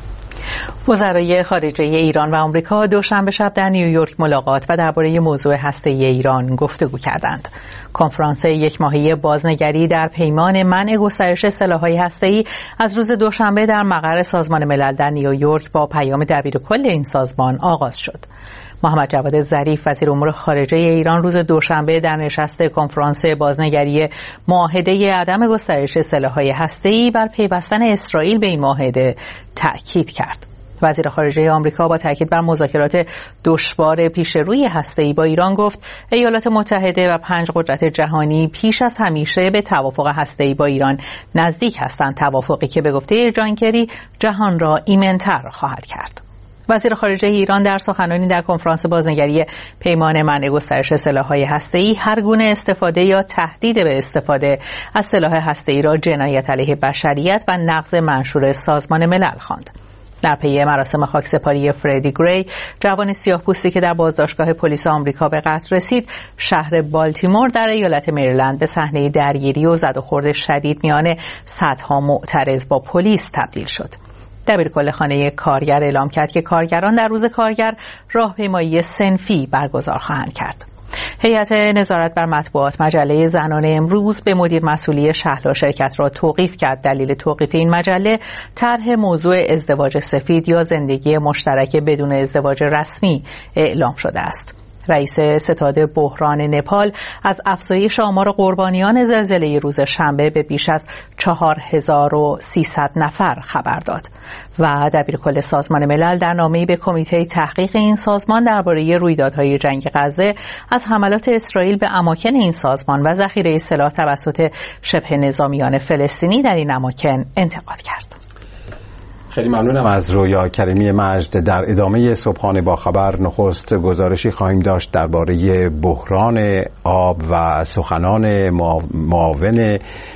وزرای خارجه ایران و آمریکا دوشنبه شب در نیویورک ملاقات و درباره موضوع هسته‌ای ایران گفتگو کردند. کنفرانس یک ماهه بازنگری در پیمان منع گسترش سلاح‌های هسته‌ای از روز دوشنبه در مقر سازمان ملل در نیویورک با پیام دبیرکل این سازمان آغاز شد. محمد جواد ظریف وزیر امور خارجه ایران روز دوشنبه در نشست کنفرانس بازنگری معاهده عدم گسترش سلاح‌های هسته‌ای بر پیوستن اسرائیل به این معاهده تأکید کرد. وزیر خارجه آمریکا با تاکید بر مذاکرات دشوار پیش روی هسته‌ای با ایران گفت ایالات متحده و پنج قدرت جهانی پیش از همیشه به توافق هسته‌ای با ایران نزدیک هستند، توافقی که به گفته جان کری جهان را ایمن‌تر خواهد کرد. وزیر خارجه ایران در سخنرانی در کنفرانس بازنگری پیمان منع گسترش سلاح‌های هسته‌ای هر گونه استفاده یا تهدید به استفاده از سلاح هسته‌ای را جنایت علیه بشریت و نقض منشور سازمان ملل خواند. در پی مراسم خاکسپاری فردی گری، جوان سیاه‌پوستی که در بازداشتگاه پلیس آمریکا به قتل رسید، شهر بالتیمور در ایالت مریلند به صحنه درگیری و زد و خورد شدید میان صدها معترض با پلیس تبدیل شد. دبیرکل خانه کارگر اعلام کرد که کارگران در روز کارگر راهپیمایی صنفی برگزار خواهند کرد. هیئت نظارت بر مطبوعات مجله زنانه امروز به مدیر مسئولی شهلا شرکت را توقیف کرد. دلیل توقیف این مجله طرح موضوع ازدواج سفید یا زندگی مشترک بدون ازدواج رسمی اعلام شده است. رئیس ستاد بحران نپال از افزایش آمار قربانیان زلزله روز شنبه به بیش از چهار هزار و سیصد نفر خبر داد و دبیرکل سازمان ملل در نامه‌ای به کمیته تحقیق این سازمان درباره رویدادهای جنگ غزه از حملات اسرائیل به اماکن این سازمان و ذخیره سلاح توسط شبه نظامیان فلسطینی در این اماکن انتقاد کرد. خیلی ممنونم از رویا کریمی مجد. در ادامه صبحانه با خبر نخست گزارشی خواهیم داشت درباره بحران آب و سخنان معاون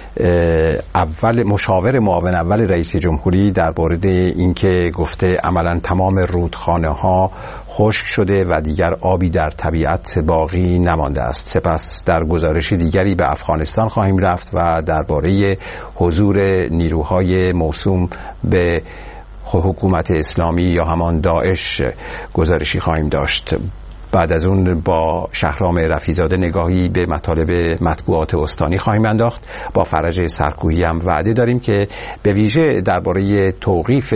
اول مشاور معاون اول رئیس جمهوری در مورد اینکه گفته عملاً تمام رودخانه ها خشک شده و دیگر آبی در طبیعت باقی نمانده است. سپس در گزارش دیگری به افغانستان خواهیم رفت و درباره حضور نیروهای موسوم به حکومت اسلامی یا همان داعش گزارشی خواهیم داشت. بعد از اون با شهرام رفیزاده نگاهی به مطالب مطبوعات استانی خواهیم انداخت. با فرج سرکویی هم وعده داریم که به ویژه درباره توقیف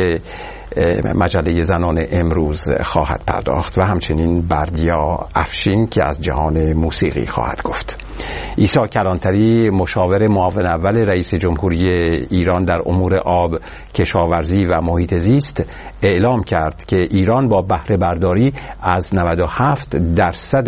مجله زنان امروز خواهد پرداخت و همچنین بردیا افشین که از جهان موسیقی خواهد گفت. عیسی کلانتری مشاور معاون اول رئیس جمهوری ایران در امور آب، کشاورزی و محیط زیست اعلام کرد که ایران با بهره برداری از نود و هفت درصد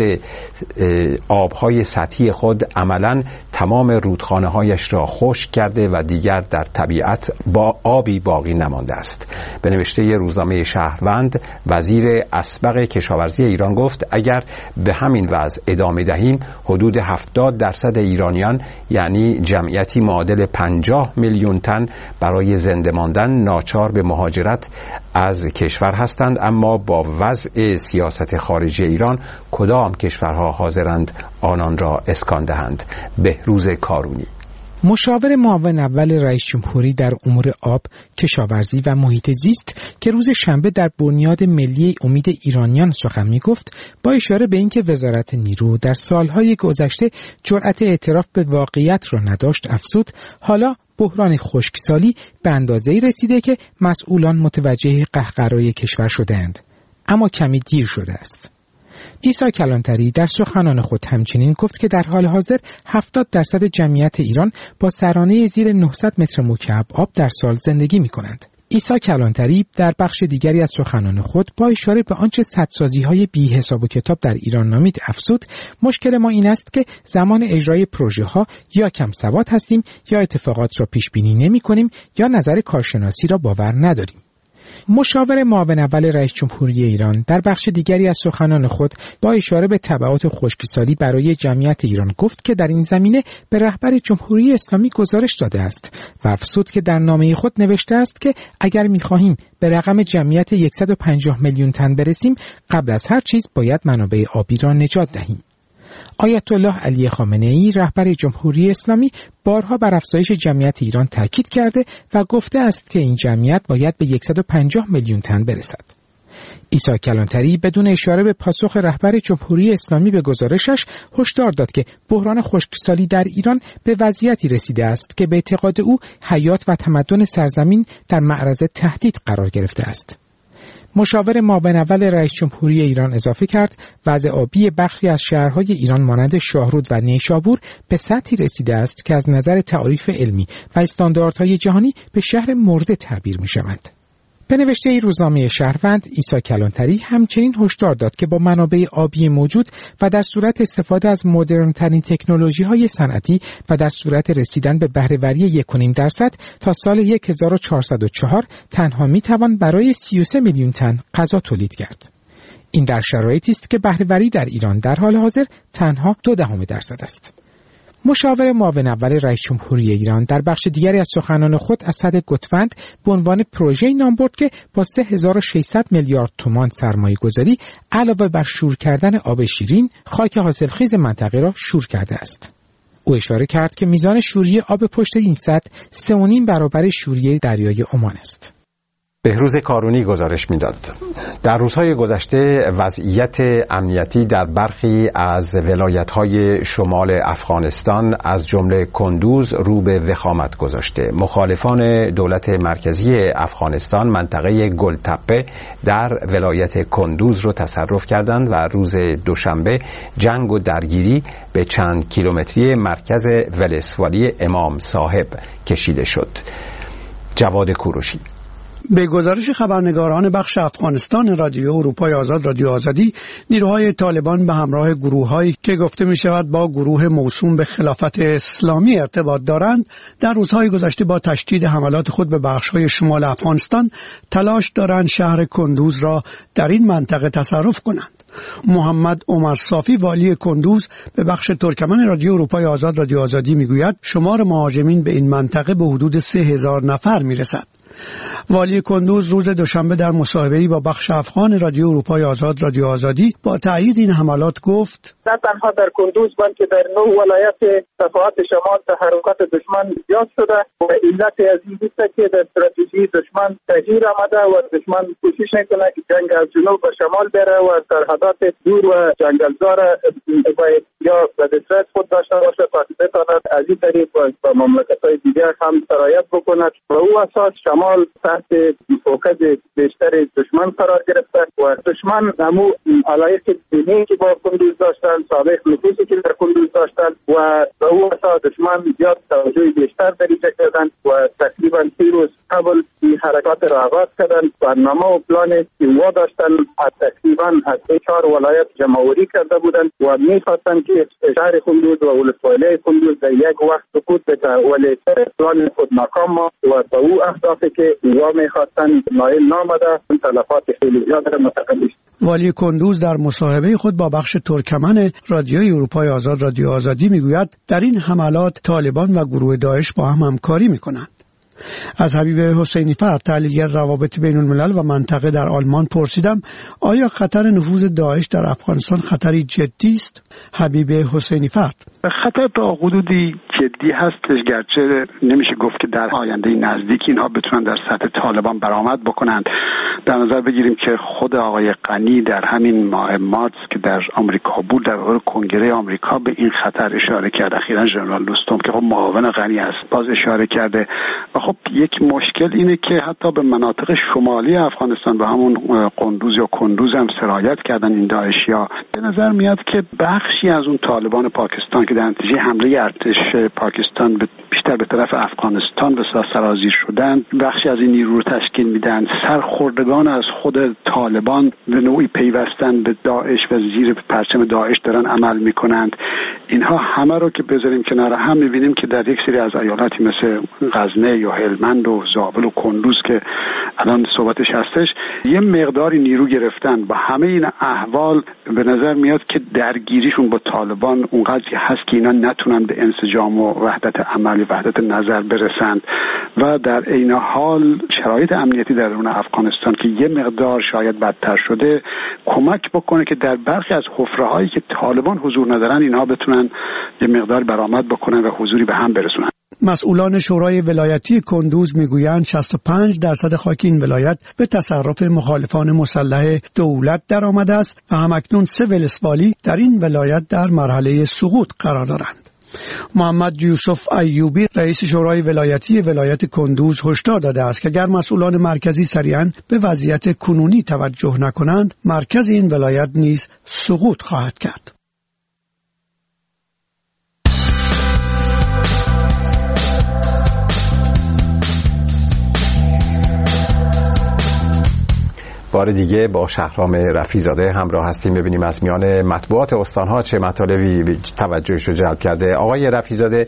آبهای سطحی خود عملاً تمام رودخانه‌هایش را خشک کرده و دیگر در طبیعت با آبی باقی نمانده است. به نوشته روزنامه شهروند، وزیر اسبق کشاورزی ایران گفت اگر به همین وضع ادامه دهیم حدود هفتاد درصد ایرانیان یعنی جمعیتی معادل پنجاه میلیون تن برای زنده ماندن ناچار به مهاجرت از کشور هستند. اما با وضع سیاست خارجی ایران کدام کشورها حاضرند آنان را اسکان دهند؟ بهروز کارونی. مشاور معاون اول رئیس جمهوری در امور آب، کشاورزی و محیط زیست که روز شنبه در بنیاد ملی امید ایرانیان سخن می‌گفت، با اشاره به اینکه وزارت نیرو در سالهای گذشته جرأت اعتراف به واقعیت را نداشت، افزود حالا بحران خشکسالی به اندازه‌ای رسیده که مسئولان متوجه قهقرای کشور شده‌اند، اما کمی دیر شده است. عیسی کلانتری در سخنان خود همچنین گفت که در حال حاضر هفتاد درصد جمعیت ایران با سرانه زیر نهصد متر مکعب آب در سال زندگی می کنند. عیسی کلانتری در بخش دیگری از سخنان خود با اشاره به آنچه سدسازی‌های بی حساب و کتاب در ایران نامید افزود مشکل ما این است که زمان اجرای پروژه‌ها یا کم سواد هستیم یا اتفاقات را پیش بینی نمی‌کنیم یا نظر کارشناسی را باور نداریم. مشاور معاون اول رئیس جمهوری ایران در بخش دیگری از سخنان خود با اشاره به تبعات خشکسالی برای جمعیت ایران گفت که در این زمینه به رهبر جمهوری اسلامی گزارش داده است و افزود که در نامه خود نوشته است که اگر می‌خواهیم به رقم جمعیت صد و پنجاه میلیون تن برسیم، قبل از هر چیز باید منابع آبی را نجات دهیم. آیت الله علی خامنه‌ای رهبر جمهوری اسلامی بارها بر افزایش جمعیت ایران تاکید کرده و گفته است که این جمعیت باید به صد و پنجاه میلیون تن برسد. عیسی کلانتری بدون اشاره به پاسخ رهبر جمهوری اسلامی به گزارشش هشدار داد که بحران خشکسالی در ایران به وضعیتی رسیده است که به اعتقاد او حیات و تمدن سرزمین در معرض تهدید قرار گرفته است. مشاور معاون اول رئیس جمهوری ایران اضافه کرد وضع آبی برخی از شهرهای ایران مانند شاهرود و نیشابور به سطحی رسیده است که از نظر تعاریف علمی و استانداردهای جهانی به شهر مرده تعبیر می شود. به نوشته روزنامه شهروند، عیسی کلانتری همچنین هشدار داد که با منابع آبی موجود و در صورت استفاده از مدرن‌ترین تکنولوژی‌های صنعتی و در صورت رسیدن به بهره‌وری یک و نیم درصد تا سال هزار و چهارصد و چهار تنها می‌توان برای سی و سه میلیون تن غذا تولید کرد. این در شرایطی است که بهره‌وری در ایران در حال حاضر تنها دو دهم درصد است. مشاور معاون اول رئیس جمهوری ایران در بخش دیگری از سخنان خود از صد گوتفند به عنوان پروژه‌ای نام برد که با سه هزار و ششصد میلیارد تومان سرمایه گذاری علاوه بر شور کردن آب شیرین، خاک حاصلخیز منطقه را شور کرده است. او اشاره کرد که میزان شوری آب پشت این سد سه و نیم برابر شوری دریای عمان است. بهروز کارونی گزارش میداد. در روزهای گذشته وضعیت امنیتی در برخی از ولایت‌های شمال افغانستان از جمله کندوز رو به وخامت گذاشته. مخالفان دولت مرکزی افغانستان منطقه گلتپه در ولایت کندوز رو تصرف کردند و روز دوشنبه جنگ و درگیری به چند کیلومتری مرکز ولسوالی امام صاحب کشیده شد. جواد کوروشی. به گزارش خبرنگاران بخش افغانستان رادیو اروپای آزاد رادیو آزادی، نیروهای طالبان به همراه گروه‌هایی که گفته می‌شود با گروه موسوم به خلافت اسلامی ارتباط دارند، در روزهای گذشته با تشدید حملات خود به بخش‌های شمال افغانستان تلاش دارند شهر کندوز را در این منطقه تصرف کنند. محمد عمر صافی والی کندوز به بخش ترکمن رادیو اروپای آزاد رادیو آزادی میگوید شمار مهاجمین به این منطقه به حدود سه هزار نفر میرسد. والی کندوز روز دوشنبه در مصاحبه‌ای با بخش افغان رادیو اروپای آزاد رادیو آزادی با تایید این حملات گفت: نه تنها در کندوز بلکه در نه ولایت صفحات شمال تحرکات دشمن زیاد شده و علت از این است که در استراتژی دشمن تغییر آمده و دشمن کوشش میکنه که جنگ از جنوب به شمال بره و سرحدات دور و جنگلزار باید یا به دسترس خود داشته باشه تا بتواند از این طریق با مملکت‌های دیگر هم سرایت بکند و او اساس شمال تحت فوکس بیشتر دشمن قرار گرفته و دشمن همو علایق دینی که با کندوز داشتن، سابق نفوذی که در کندوز داشتن و به او اساس دشمن زیاد توجه بیشتر دریجه کردن و تقریبا سی روز قبل این حرکات را آغاز کردن. برنامه و پلان که وا داشتن از تقریبا از سه چهار ولایت جمع‌آوری کرده بودند و می‌خواستند که شهر کندوز و ولسوالی کندوز در یک وقت سقوط بده، ولی پلان خود ناکام و به او اهدافی که وا می‌خواستند نایل نامده، تلفات خیلی زیاد را متقبل است. والی کندوز در مصاحبه خود با بخش ترکمن رادیوی اروپای آزاد رادیو آزادی میگوید در این حملات طالبان و گروه داعش با هم همکاری میکنند. از حبیب حسینی فرد، تحلیلگر روابط بین الملل و منطقه در آلمان پرسیدم آیا خطر نفوذ داعش در افغانستان خطری جدی است؟ حبیب حسینی فرد: خطر تا حدودی جدی هستش، گرچه نمیشه گفت که در آینده نزدیک اینها بتونن در سطح طالبان برآمد بکنند. در نظر بگیریم که خود آقای غنی در همین ماه مارس که در آمریکا بود در حضور کنگره آمریکا به این خطر اشاره کرد. اخیراً ژنرال دوستم که خب معاون غنی است باز اشاره کرده. و خب یک مشکل اینه که حتی به مناطق شمالی افغانستان به همون قندوز یا کندوز هم سرایت کردن این داعشیا. به نظر میاد که بخشی از اون طالبان پاکستان که در نتیجه حمله ارتش پاکستان به بیشتر به طرف افغانستان به سرازیر شدن، بخشی از این نیرو رو تشکیل میدن. سرخوردگان از خود طالبان به نوعی پیوستن به داعش و زیر پرچم داعش دارن عمل میکنند. اینها همه رو که بذاریم کنار هم میبینیم که در یک سری از ایالتی مثل غزنه یا هلمند و زابل و کندوز که الان صحبتش هستش یه مقداری نیرو گرفتن. با همه این احوال به نظر میاد که درگیریشون با طالبان اونقدری هست که اینا نتونن به انسجام و وحدت عملی وحدت نظر برسند و در عین حال شرایط امنیتی در درون افغانستان که یه مقدار شاید بدتر شده کمک بکنه که در برخی از حفره‌هایی که طالبان حضور ندارن اینها بتونن یه مقدار برآمد بکنن و حضوری به هم برسونن. مسئولان شورای ولایتی کندوز میگویند شصت و پنج درصد خاک این ولایت به تصرف مخالفان مسلح دولت در آمده است و همکنون سه ولسوالی در این ولایت در مرحله سقوط قرار دارند. محمد یوسف ایوبی رئیس شورای ولایتی ولایت کندوز هشدار داده است که اگر مسئولان مرکزی سریعاً به وضعیت کنونی توجه نکنند مرکز این ولایت نیز سقوط خواهد کرد. بار دیگه با شهرام رفیع‌زاده همراه هستیم، ببینیم از میان مطبوعات استانها چه مطالبی توجهش رو جلب کرده. آقای رفیع‌زاده،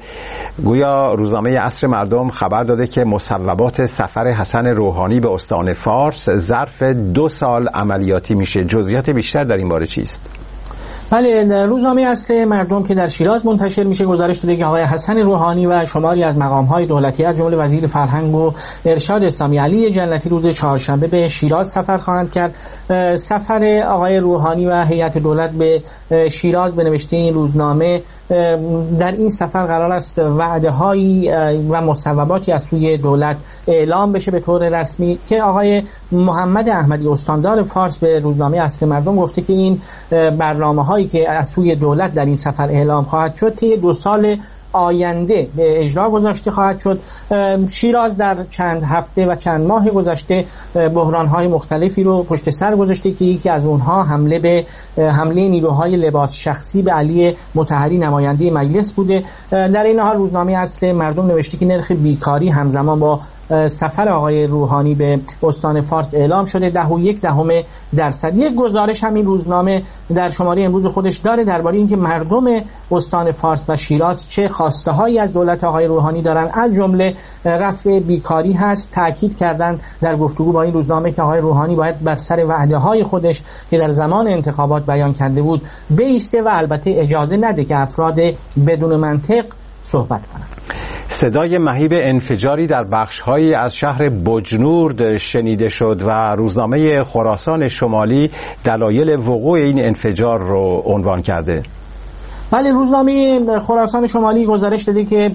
گویا روزنامه عصر مردم خبر داده که مصوبات سفر حسن روحانی به استان فارس ظرف دو سال عملیاتی میشه. جزئیات بیشتر در این باره چیست؟ بله، روزنامه اصل مردم که در شیراز منتشر میشه گزارش داده که آقای حسن روحانی و شماری از مقام‌های دولتی از جمله وزیر فرهنگ و ارشاد اسلامی علی جنتی روز چهارشنبه به شیراز سفر خواهند کرد. سفر آقای روحانی و هیئت دولت به شیراز به نوشته این روزنامه در این سفر قرار است وعده‌هایی و مصوباتی از سوی دولت اعلام بشه به طور رسمی که آقای محمد احمدی استاندار فارس به روزنامه اصل مردم گفته که این برنامه‌هایی که از سوی دولت در این سفر اعلام خواهد شد طی دو سال آینده به اجرا گذاشته خواهد شد. شیراز در چند هفته و چند ماه گذشته بحران‌های مختلفی رو پشت سر گذاشته که یکی از اونها حمله به حمله نیروهای لباس شخصی به علی مطهری نماینده مجلس بوده. در این حال روزنامه اصل مردم نوشته که نرخ بیکاری همزمان با سفر آقای روحانی به استان فارس اعلام شده ده و یک دهم درصد. یک گزارش همین روزنامه در شماره امروز خودش داره درباره اینکه مردم استان فارس و شیراز چه خواسته هایی از دولت آقای روحانی دارن، از جمله رفع بیکاری هست. تاکید کردن در گفتگو با این روزنامه که آقای روحانی باید بر سر وعده های خودش که در زمان انتخابات بیان کرده بود بایسته و البته اجازه نده که افراد بدون منطق صحبت کنند. صدای مهیب انفجاری در بخش‌هایی از شهر بجنورد شنیده شد و روزنامه خراسان شمالی دلایل وقوع این انفجار رو عنوان کرده. بله، روزنامه خراسان شمالی گزارش داده که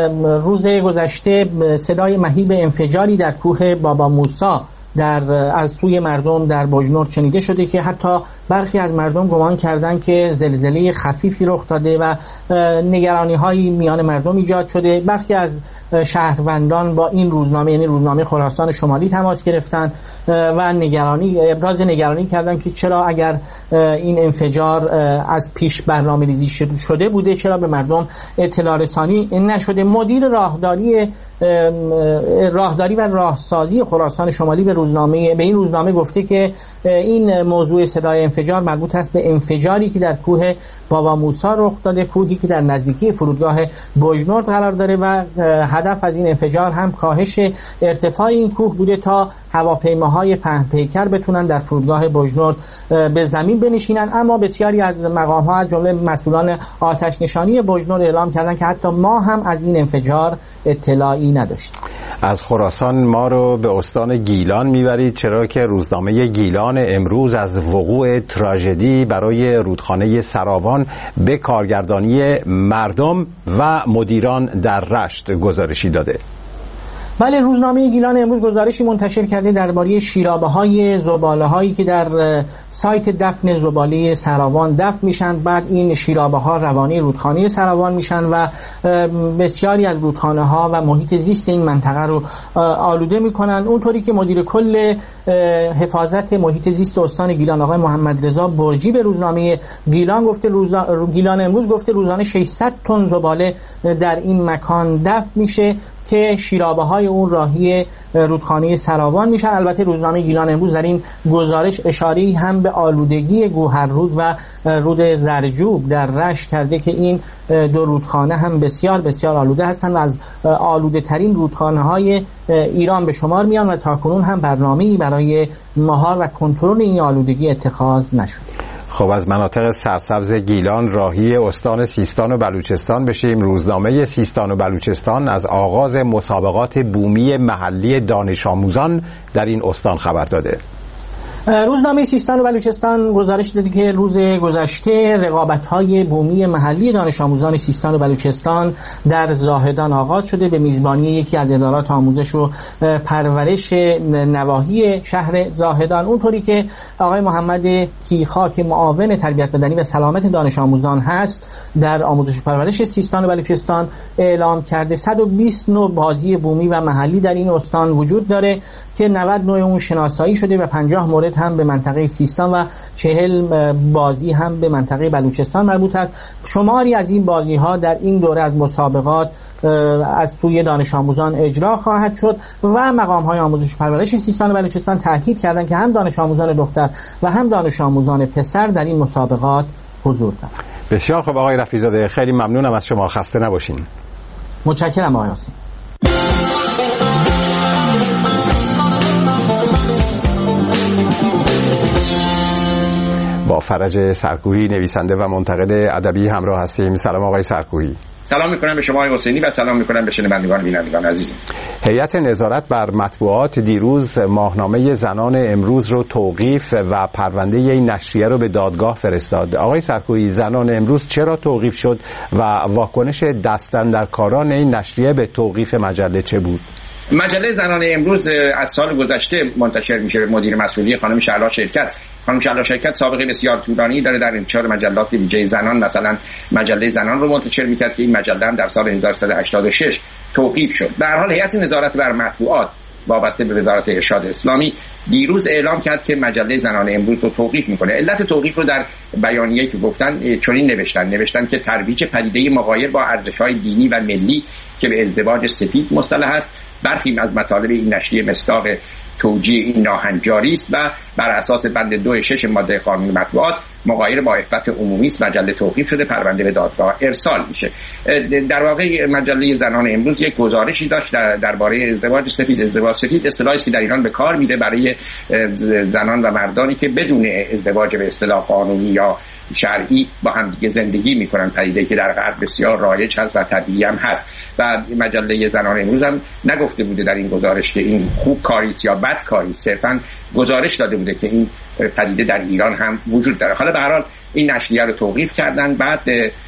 روز گذشته صدای مهیب انفجاری در کوه بابا موسی در از سوی مردم در بجنورد شنیده شده که حتی برخی از مردم گمان کردند که زلزله خفیفی رخ داده و نگرانی‌هایی میان مردم ایجاد شده. برخی از شهروندان با این روزنامه یعنی روزنامه خراسان شمالی تماس گرفتند و نگرانی ابراز نگرانی کردند که چرا اگر این انفجار از پیش برنامه‌ریزی شده بوده چرا به مردم اطلاع رسانی نشده. مدیر راهداری راهداری و راهسازی خراسان شمالی به روزنامه به این روزنامه گفته که این موضوع صدای انفجار مربوط است به انفجاری که در کوه بابا موسی رخ داده، کوهی که در نزدیکی فرودگاه بجنورد قرار داره و هدف از این انفجار هم کاهش ارتفاع این کوه بوده تا هواپیماهای پهن پیکر بتونن در فرودگاه بجنورد به زمین بنشینن. اما بسیاری از مقام‌ها از جمله مسئولان آتش نشانی بجنورد اعلام کردند که حتی ما هم از این انفجار اطلاعی نداشتیم. از خراسان ما رو به استان گیلان میبرید، چرا که روزنامه گیلان امروز از وقوع تراژدی برای رودخانه سراوان به کارگردانی مردم و مدیران در رشت گزارشی داده. بله، روزنامه گیلان امروز گزارشی منتشر کرده درباره شیرابه‌های زباله‌هایی که در سایت دفن زباله سراوان دفن میشن. بعد این شیرابه‌ها روانه رودخانه سراوان میشن و بسیاری از رودخانه‌ها و محیط زیست این منطقه رو آلوده میکنن. اونطوری که مدیر کل حفاظت محیط زیست استان گیلان آقای محمد رضا برجی به روزنامه گیلان گفته، روزا... گیلان امروز گفته روزانه ششصد تن زباله در این مکان دفن میشه که شیرابه‌های اون راهی رودخانه سراوان میشن. البته روزنامه گیلان امروز در این گزارش اشاره‌ای هم به آلودگی گوهررود و رود زرجوب در رشت کرده که این دو رودخانه هم بسیار بسیار آلوده هستند و از آلوده ترین رودخانه‌های ایران به شمار میان و تاکنون هم برنامه‌ای برای مهار و کنترل این آلودگی اتخاذ نشده. خب از مناطق سرسبز گیلان راهی استان سیستان و بلوچستان بشیم. روزنامه سیستان و بلوچستان از آغاز مسابقات بومی محلی دانش آموزان در این استان خبر داده. روزنامه سیستان و بلوچستان گزارش داده که روز گذشته رقابت‌های بومی محلی دانش آموزان سیستان و بلوچستان در زاهدان آغاز شده به میزبانی یکی از ادارات آموزش و پرورش نواحی شهر زاهدان. اونطوری که آقای محمد کیخا که معاون تربیت بدنی و سلامت دانش آموزان هست در آموزش و پرورش سیستان و بلوچستان اعلام کرده صد و بیست نوع بازی بومی و محلی در این استان وجود داره که نود نوع اون شناسایی شده و پنجاه مورد هم به منطقه سیستان و چهل بازی هم به منطقه بلوچستان مربوط است. شماری از این بازی ها در این دوره از مسابقات از سوی دانش آموزان اجرا خواهد شد و مقام های آموزش و پرورش سیستان و بلوچستان تاکید کردند که هم دانش آموزان دختر و هم دانش آموزان پسر در این مسابقات حضور دارند. بسیار خوب آقای رفیع‌زاده، خیلی ممنونم از شما، خسته نباشین. متشکرم آقای حسین. با فرج سرکویی نویسنده و منتقد ادبی همراه هستیم. سلام آقای سرکویی. سلام میکنم به شما آقای حسینی و سلام میکنم به شنوندگان و بینندگان عزیز. هیئت نظارت بر مطبوعات دیروز ماهنامه زنان امروز رو توقیف و پرونده این نشریه رو به دادگاه فرستاد. آقای سرکویی، زنان امروز چرا توقیف شد و واکنش دست‌اندرکاران این نشریه به توقیف مجله چه بود؟ مجله زنان امروز از سال گذشته منتشر میشه به مدیر مسئولی خانم شعلا شرکت. خانم شعلا شرکت سابقه بسیار طولانی داره در انتشار مجلات ویژه زنان، مثلا مجله زنان رو منتشر میکرد که این مجله هم در سال هزار و سیصد و هشتاد و شش توقیف شد. به هر حال هیئت نظارت بر مطبوعات وابسته به وزارت ارشاد اسلامی دیروز اعلام کرد که مجله زنان امروز رو توقیف میکنه. علت توقیف رو در بیانیه‌ای که گفتن چنین نوشتن نوشتن که ترویج پدیده مغایر با ارزش‌های دینی و ملی که به ازدواج سفید مصطلح است برخی از مطالب این نشریه مصداق توجیه این ناهنجاری است و بر اساس بند دو شش ماده قانون مطبوعات مغایر با عفت عمومی است. مجله توقیف شده، پرونده به دادگاه ارسال میشه. در واقع مجله زنان امروز یک گزارشی داشت درباره ازدواج سفید. ازدواج سفید اصطلاحی است که در ایران به کار میره برای زنان و مردانی که بدون ازدواج به اصطلاح قانونی یا شرعی با هم دیگه زندگی میکنن، پدیده‌ای که در غرب بسیار رایج هست و طبیعی هم هست. و مجله زنان امروز هم نگفته بوده در این گزارش که این خوب کاری یا بد کاری، صرفاً گزارش داده بوده که این پدیده در ایران هم وجود داره. حالا به هر حال این نشریه رو توقیف کردن. بعد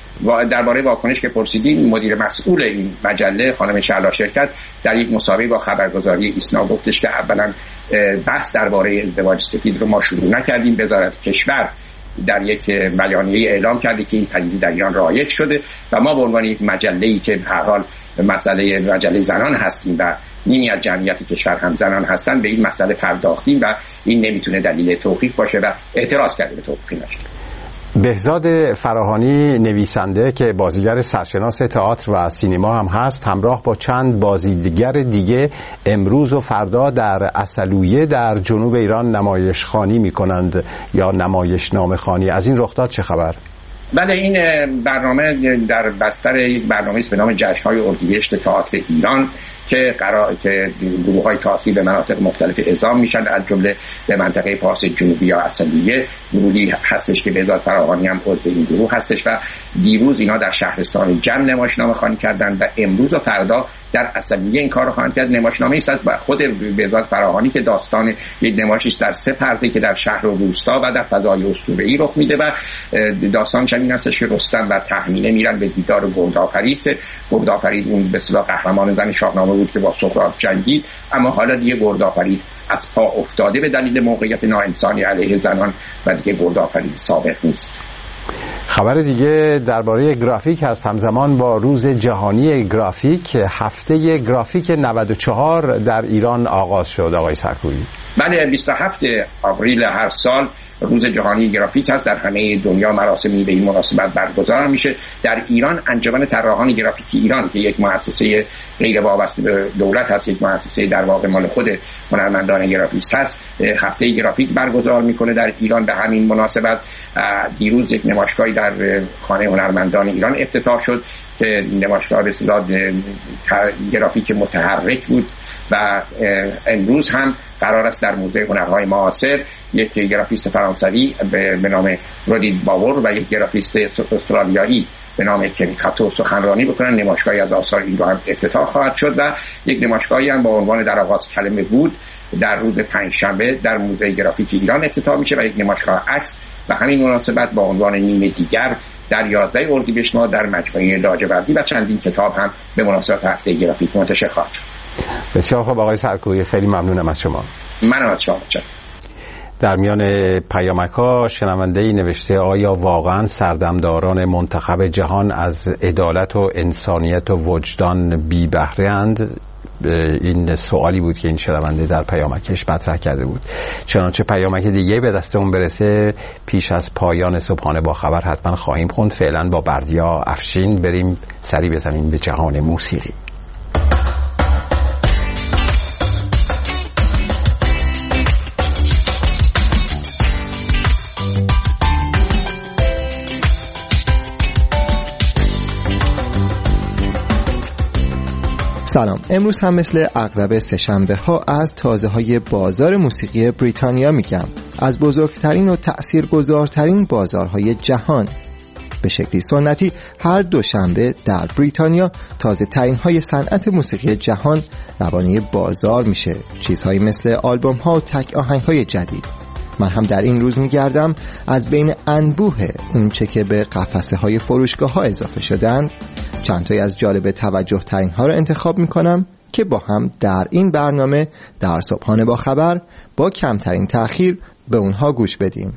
درباره واکنش که پرسیدین، مدیر مسئول این مجله خانم شعلا شرکت در یک مسابقه با خبرگزاری ایسنا گفتش که اولا بحث درباره ازدواج سفید رو ما شروع نکردیم، وزارت کشور در یک بیانیه اعلام کرده که این پدیده در ایران رایج شده و ما به عنوان یک مجله‌ای که به هر حال مسئله مجله زنان هستیم و نیمی از جمعیت کشور هم زنان هستن به این مسئله پرداختیم و این نمیتونه دلیل توقیف باشه و اعتراض کرده به توقیف نشه. بهزاد فراهانی نویسنده که بازیگر سرشناس تئاتر و سینما هم هست، همراه با چند بازیگر دیگه امروز و فردا در عسلویه در جنوب ایران نمایش خوانی میکنند یا نمایش نامه خوانی. از این رخداد چه خبر؟ بله، این برنامه در بستر یک برنامه است به نام جشن‌های اردیبهشت تئاتر ایران که قرار که گروه‌های تئاتری به مناطق مختلف اعزام میشن، از جمله به منطقه پارس جنوبی یا عسلویه گروهی هستش که بهزاد فراهانی هم عضو این گروه هستش و دیروز اینا در شهرستان جم نمایشنامه خوانی کردن و امروز و فردا در عصبیه این کار رو خواهند کرد. نمایشنامه است از خود بهزاد فراهانی که داستان یک نمایشی است در سه پرده که در شهر و روستا و در فضای اسطوره‌ای رخ میده و داستانش این هستش که رستم و تهمینه میرن به دیدار گردآفرید. گردآفرید اون به اصطلاح قهرمان زن شاهنامه بود که با سهراب جنگید، اما حالا دیگه گردآفرید از پا افتاده به دلیل موقعیت ناانسانی علیه زنان و دیگه گردآفرید ثابت نیست. خبر دیگه درباره گرافیک هست. همزمان با روز جهانی گرافیک، هفته گرافیک نود و چهار در ایران آغاز شد. آقای سرکویی. بله، بیست و هفتم آوریل هر سال روز جهانی گرافیک هست. در همه دنیا مراسمی به این مناسبت برگزار میشه. در ایران انجمن طراحان گرافیک ایران که یک مؤسسه غیر وابسته به دولت هست، یک مؤسسه در واقع مال خود هنرمندان گرافیست هست، هفته گرافیک برگزار میکنه در ایران. به همین مناسبت دیروز یک نمایشگاهی در خانه هنرمندان ایران افتتاح شد که نمایشگاه به اصطلاح گرافیک متحرک بود و امروز هم قرار است در موزه هنرهای معاصر یک گرافیست فرانسوی به نام رودی باور و یک گرافیست استرالیایی به نام کن کاتو سخنرانی بکنن. نمایشگاهی از آثار این رو هم افتتاح خواهد شد و یک نمایشگاهی هم با عنوان در آغاز کلمه بود در روز پنجشنبه در موزه گرافیک ایران افتتاح میشه و یک نمایشگاه عکس و همین مناسبت با عنوان نیم دیگر در یازده اردیبهشت ماه در مجموعه لاجوردی و چندین کتاب هم به مناسبت هفته گرافیک منتشر خواهد شد. بسیار خوب آقای سرکویی، خیلی ممنونم از شما. منم از شما متشکرم. در میان پیامک‌ها شنونده‌ای نوشته آیا واقعا سردمداران منتخب جهان از عدالت و انسانیت و وجدان بی بهره اند؟ این سوالی بود که این شنونده در پیامکش مطرح کرده بود. چنانچه پیامک دیگه به دستمون برسه پیش از پایان صبحانه با خبر حتما خواهیم خوند. فعلا با بردیا افشین بریم سری بزنیم به جهان موسیقی. سلام. امروز هم مثل اغلب سه‌شنبه ها از تازه های بازار موسیقی بریتانیا میگم، از بزرگترین و تأثیرگذارترین بازارهای جهان. به شکلی سنتی هر دوشنبه در بریتانیا تازه ترین های صنعت موسیقی جهان روانه بازار میشه، چیزهایی مثل آلبوم ها و تک آهنگ های جدید. من هم در این روز میگردم از بین انبوه اونچه که به قفسه های فروشگاه ها اضافه شدند چند تایی از جالب توجه ترین ها رو انتخاب میکنم که با هم در این برنامه در صبحانه با خبر با کمترین تأخیر به اونها گوش بدیم.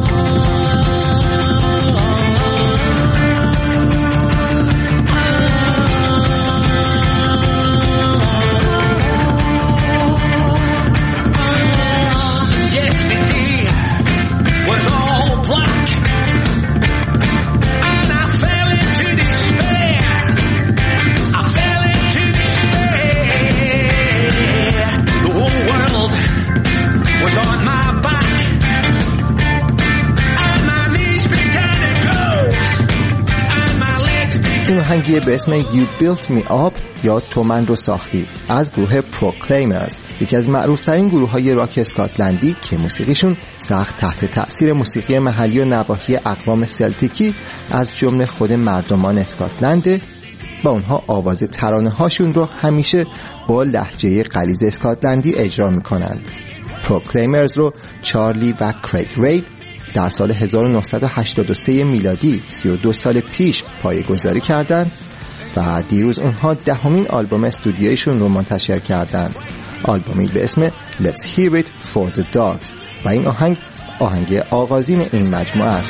این آهنگی به اسم You Built Me Up یا تو من رو ساختی از گروه Proclaimers، یکی از معروفترین گروه های راک اسکاتلندی که موسیقیشون سخت تحت تأثیر موسیقی محلی و نواحی اقوام سلتیکی از جمله خود مردمان اسکاتلند و اونها آواز ترانه هاشون رو همیشه با لهجه غلیظ اسکاتلندی اجرا میکنند. Proclaimers رو چارلی و کریگ رید در سال هزار و نهصد و هشتاد و سه میلادی سی و دو سال پیش پایه‌گذاری کردند و دیروز اونها دهمین آلبوم استودیویشون رو منتشر کردند، آلبومی به اسم Let's Hear It For The Dogs و این آهنگ آهنگ آغازین این مجموعه است.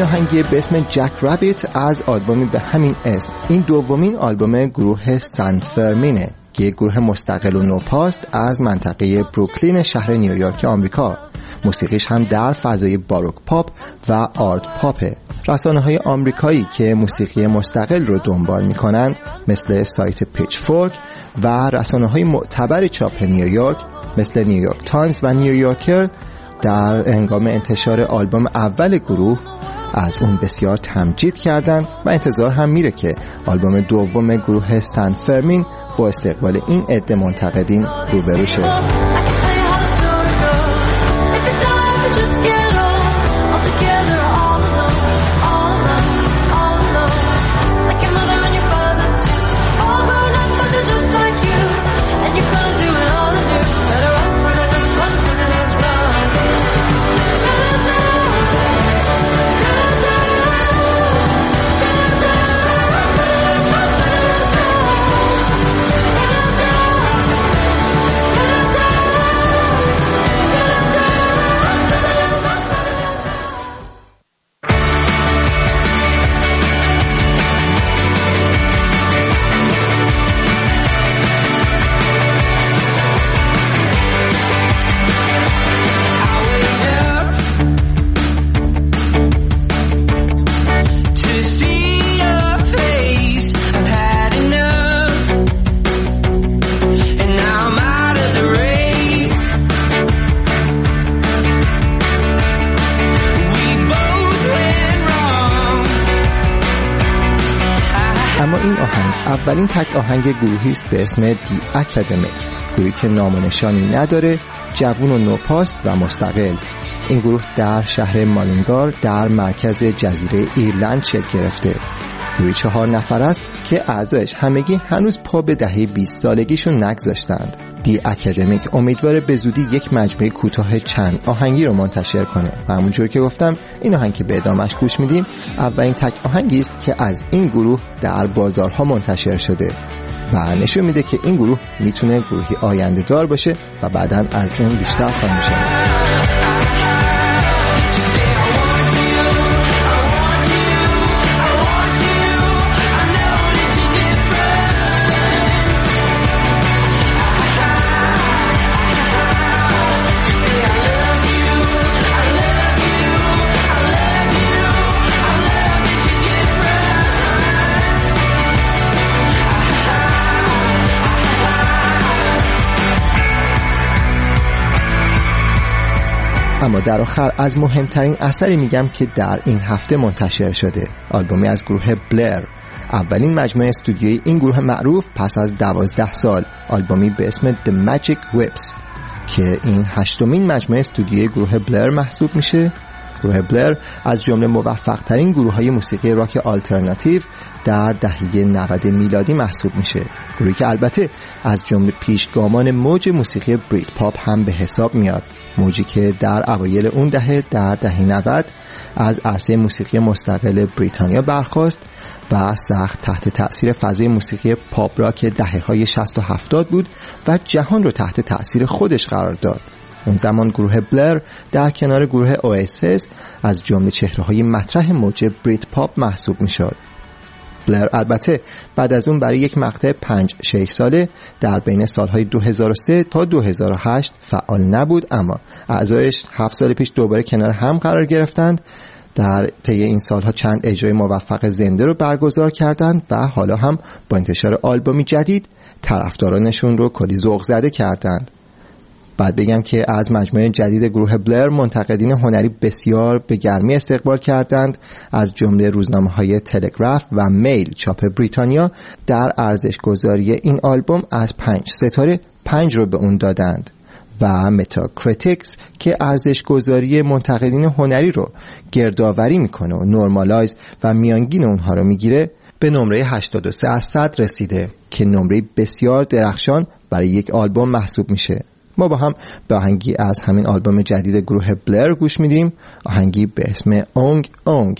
آهنگی به اسم جک رابیت از آلبومی به همین اسم. این دومین آلبوم گروه سان فرمینه که یک گروه مستقل و نوپاست از منطقه بروکلین شهر نیویورک آمریکا. موسیقیش هم در فضای باروک پاپ و آرت پاپه. رسانه‌های آمریکایی که موسیقی مستقل رو دنبال می‌کنند مثل سایت پیچ فورک و رسانه‌های معتبر چاپ نیویورک مثل نیویورک تایمز و نیویورکر در هنگام انتشار آلبوم اول گروه از اون بسیار تمجید کردند و انتظار هم میره که آلبوم دوم گروه سان فرمین با استقبال این عده منتقدین روبرو شه. اولین تک آهنگ گروهی است به اسم دی اکادمیک، گروهی که نام و نشانی نداره، جوون و نوپاست و مستقل. این گروه در شهر مالینگار در مرکز جزیره ایرلند شکل گرفته. گروهی چهار نفر است که اعضایش همگی هنوز پا به دهه بیست سالگیشون نگذاشتند. دی اکادمیک امیدواره به زودی یک مجموعه کوتاه چند آهنگی رو منتشر کنه و همونجور که گفتم این آهنگ که به ادامهش گوش میدیم اولین تک آهنگی است که از این گروه در بازارها منتشر شده و نشون میده که این گروه میتونه گروهی آینده دار باشه و بعداً از اون بیشتر خواهیم شنید. اما در آخر از مهمترین اثری میگم که در این هفته منتشر شده، آلبومی از گروه بلر، اولین مجموعه استودیویی این گروه معروف پس از دوازده سال، آلبومی به اسم The Magic Whips که این هشتمین مجموعه استودیویی گروه بلر محسوب میشه. گروه بلر از جمله موفق ترین گروه های موسیقی راک آلترناتیو در دهه نود میلادی محسوب میشه، گروهی که البته از جمله پیشگامان موج موسیقی بریت پاپ هم به حساب میاد، موجی که در اوایل اون دهه در دهه نود از عرصه موسیقی مستقل بریتانیا برخاست و سخت تحت تأثیر فضای موسیقی پاپ راک دهه‌های شصت و هفتاد بود و جهان رو تحت تأثیر خودش قرار داد. اون زمان گروه بلر در کنار گروه اواسیس از جمله چهره‌های مطرح موج بریت پاپ محسوب می‌شد. بلر البته بعد از اون برای یک مقطع پنج شش ساله در بین سالهای دو هزار و سه تا دو هزار و هشت فعال نبود، اما اعضایش هفت سال پیش دوباره کنار هم قرار گرفتند. در طی این سالها چند اجرای موفق زنده رو برگزار کردند و حالا هم با انتشار آلبومی جدید طرفدارانشون رو کلی ذوق زده کردند. بعد بگم که از مجموعه جدید گروه بلر منتقدین هنری بسیار به گرمی استقبال کردند، از جمله روزنامه‌های تلگراف و میل چاپ بریتانیا در ارزش گذاری این آلبوم از پنج ستاره پنج رو به اون دادند و متاکریتیکس که ارزش گذاری منتقدین هنری رو گردآوری میکنه و نورمالایز و میانگین اونها رو میگیره به نمره هشتاد و سه از صد رسیده که نمره بسیار درخشان برای یک آلبوم محسوب میشه. ما با هم به آهنگی از همین آلبوم جدید گروه بلر گوش میدیم، آهنگی به اسم اونگ اونگ.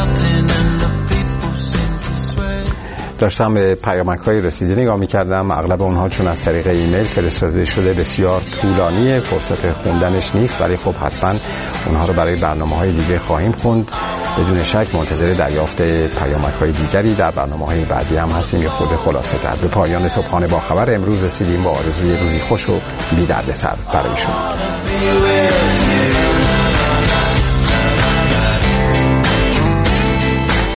داشتم به پیامک‌های رسیده نگاه می‌کردم. اغلب اونها چون از طریق ایمیل فرستاده شده بسیار طولانیه، فرصت خوندنش نیست، ولی خب حتما اونها رو برای برنامه‌های دیگه خواهیم خوند. بدون شک منتظر دریافت پیامک‌های دیگری در برنامه‌های بعدی هم هستیم. یه خورده خلاصه تر. به پایان صبحانه با خبر امروز رسیدیم با آرزوی روزی خوش و بی دردسر برای شما.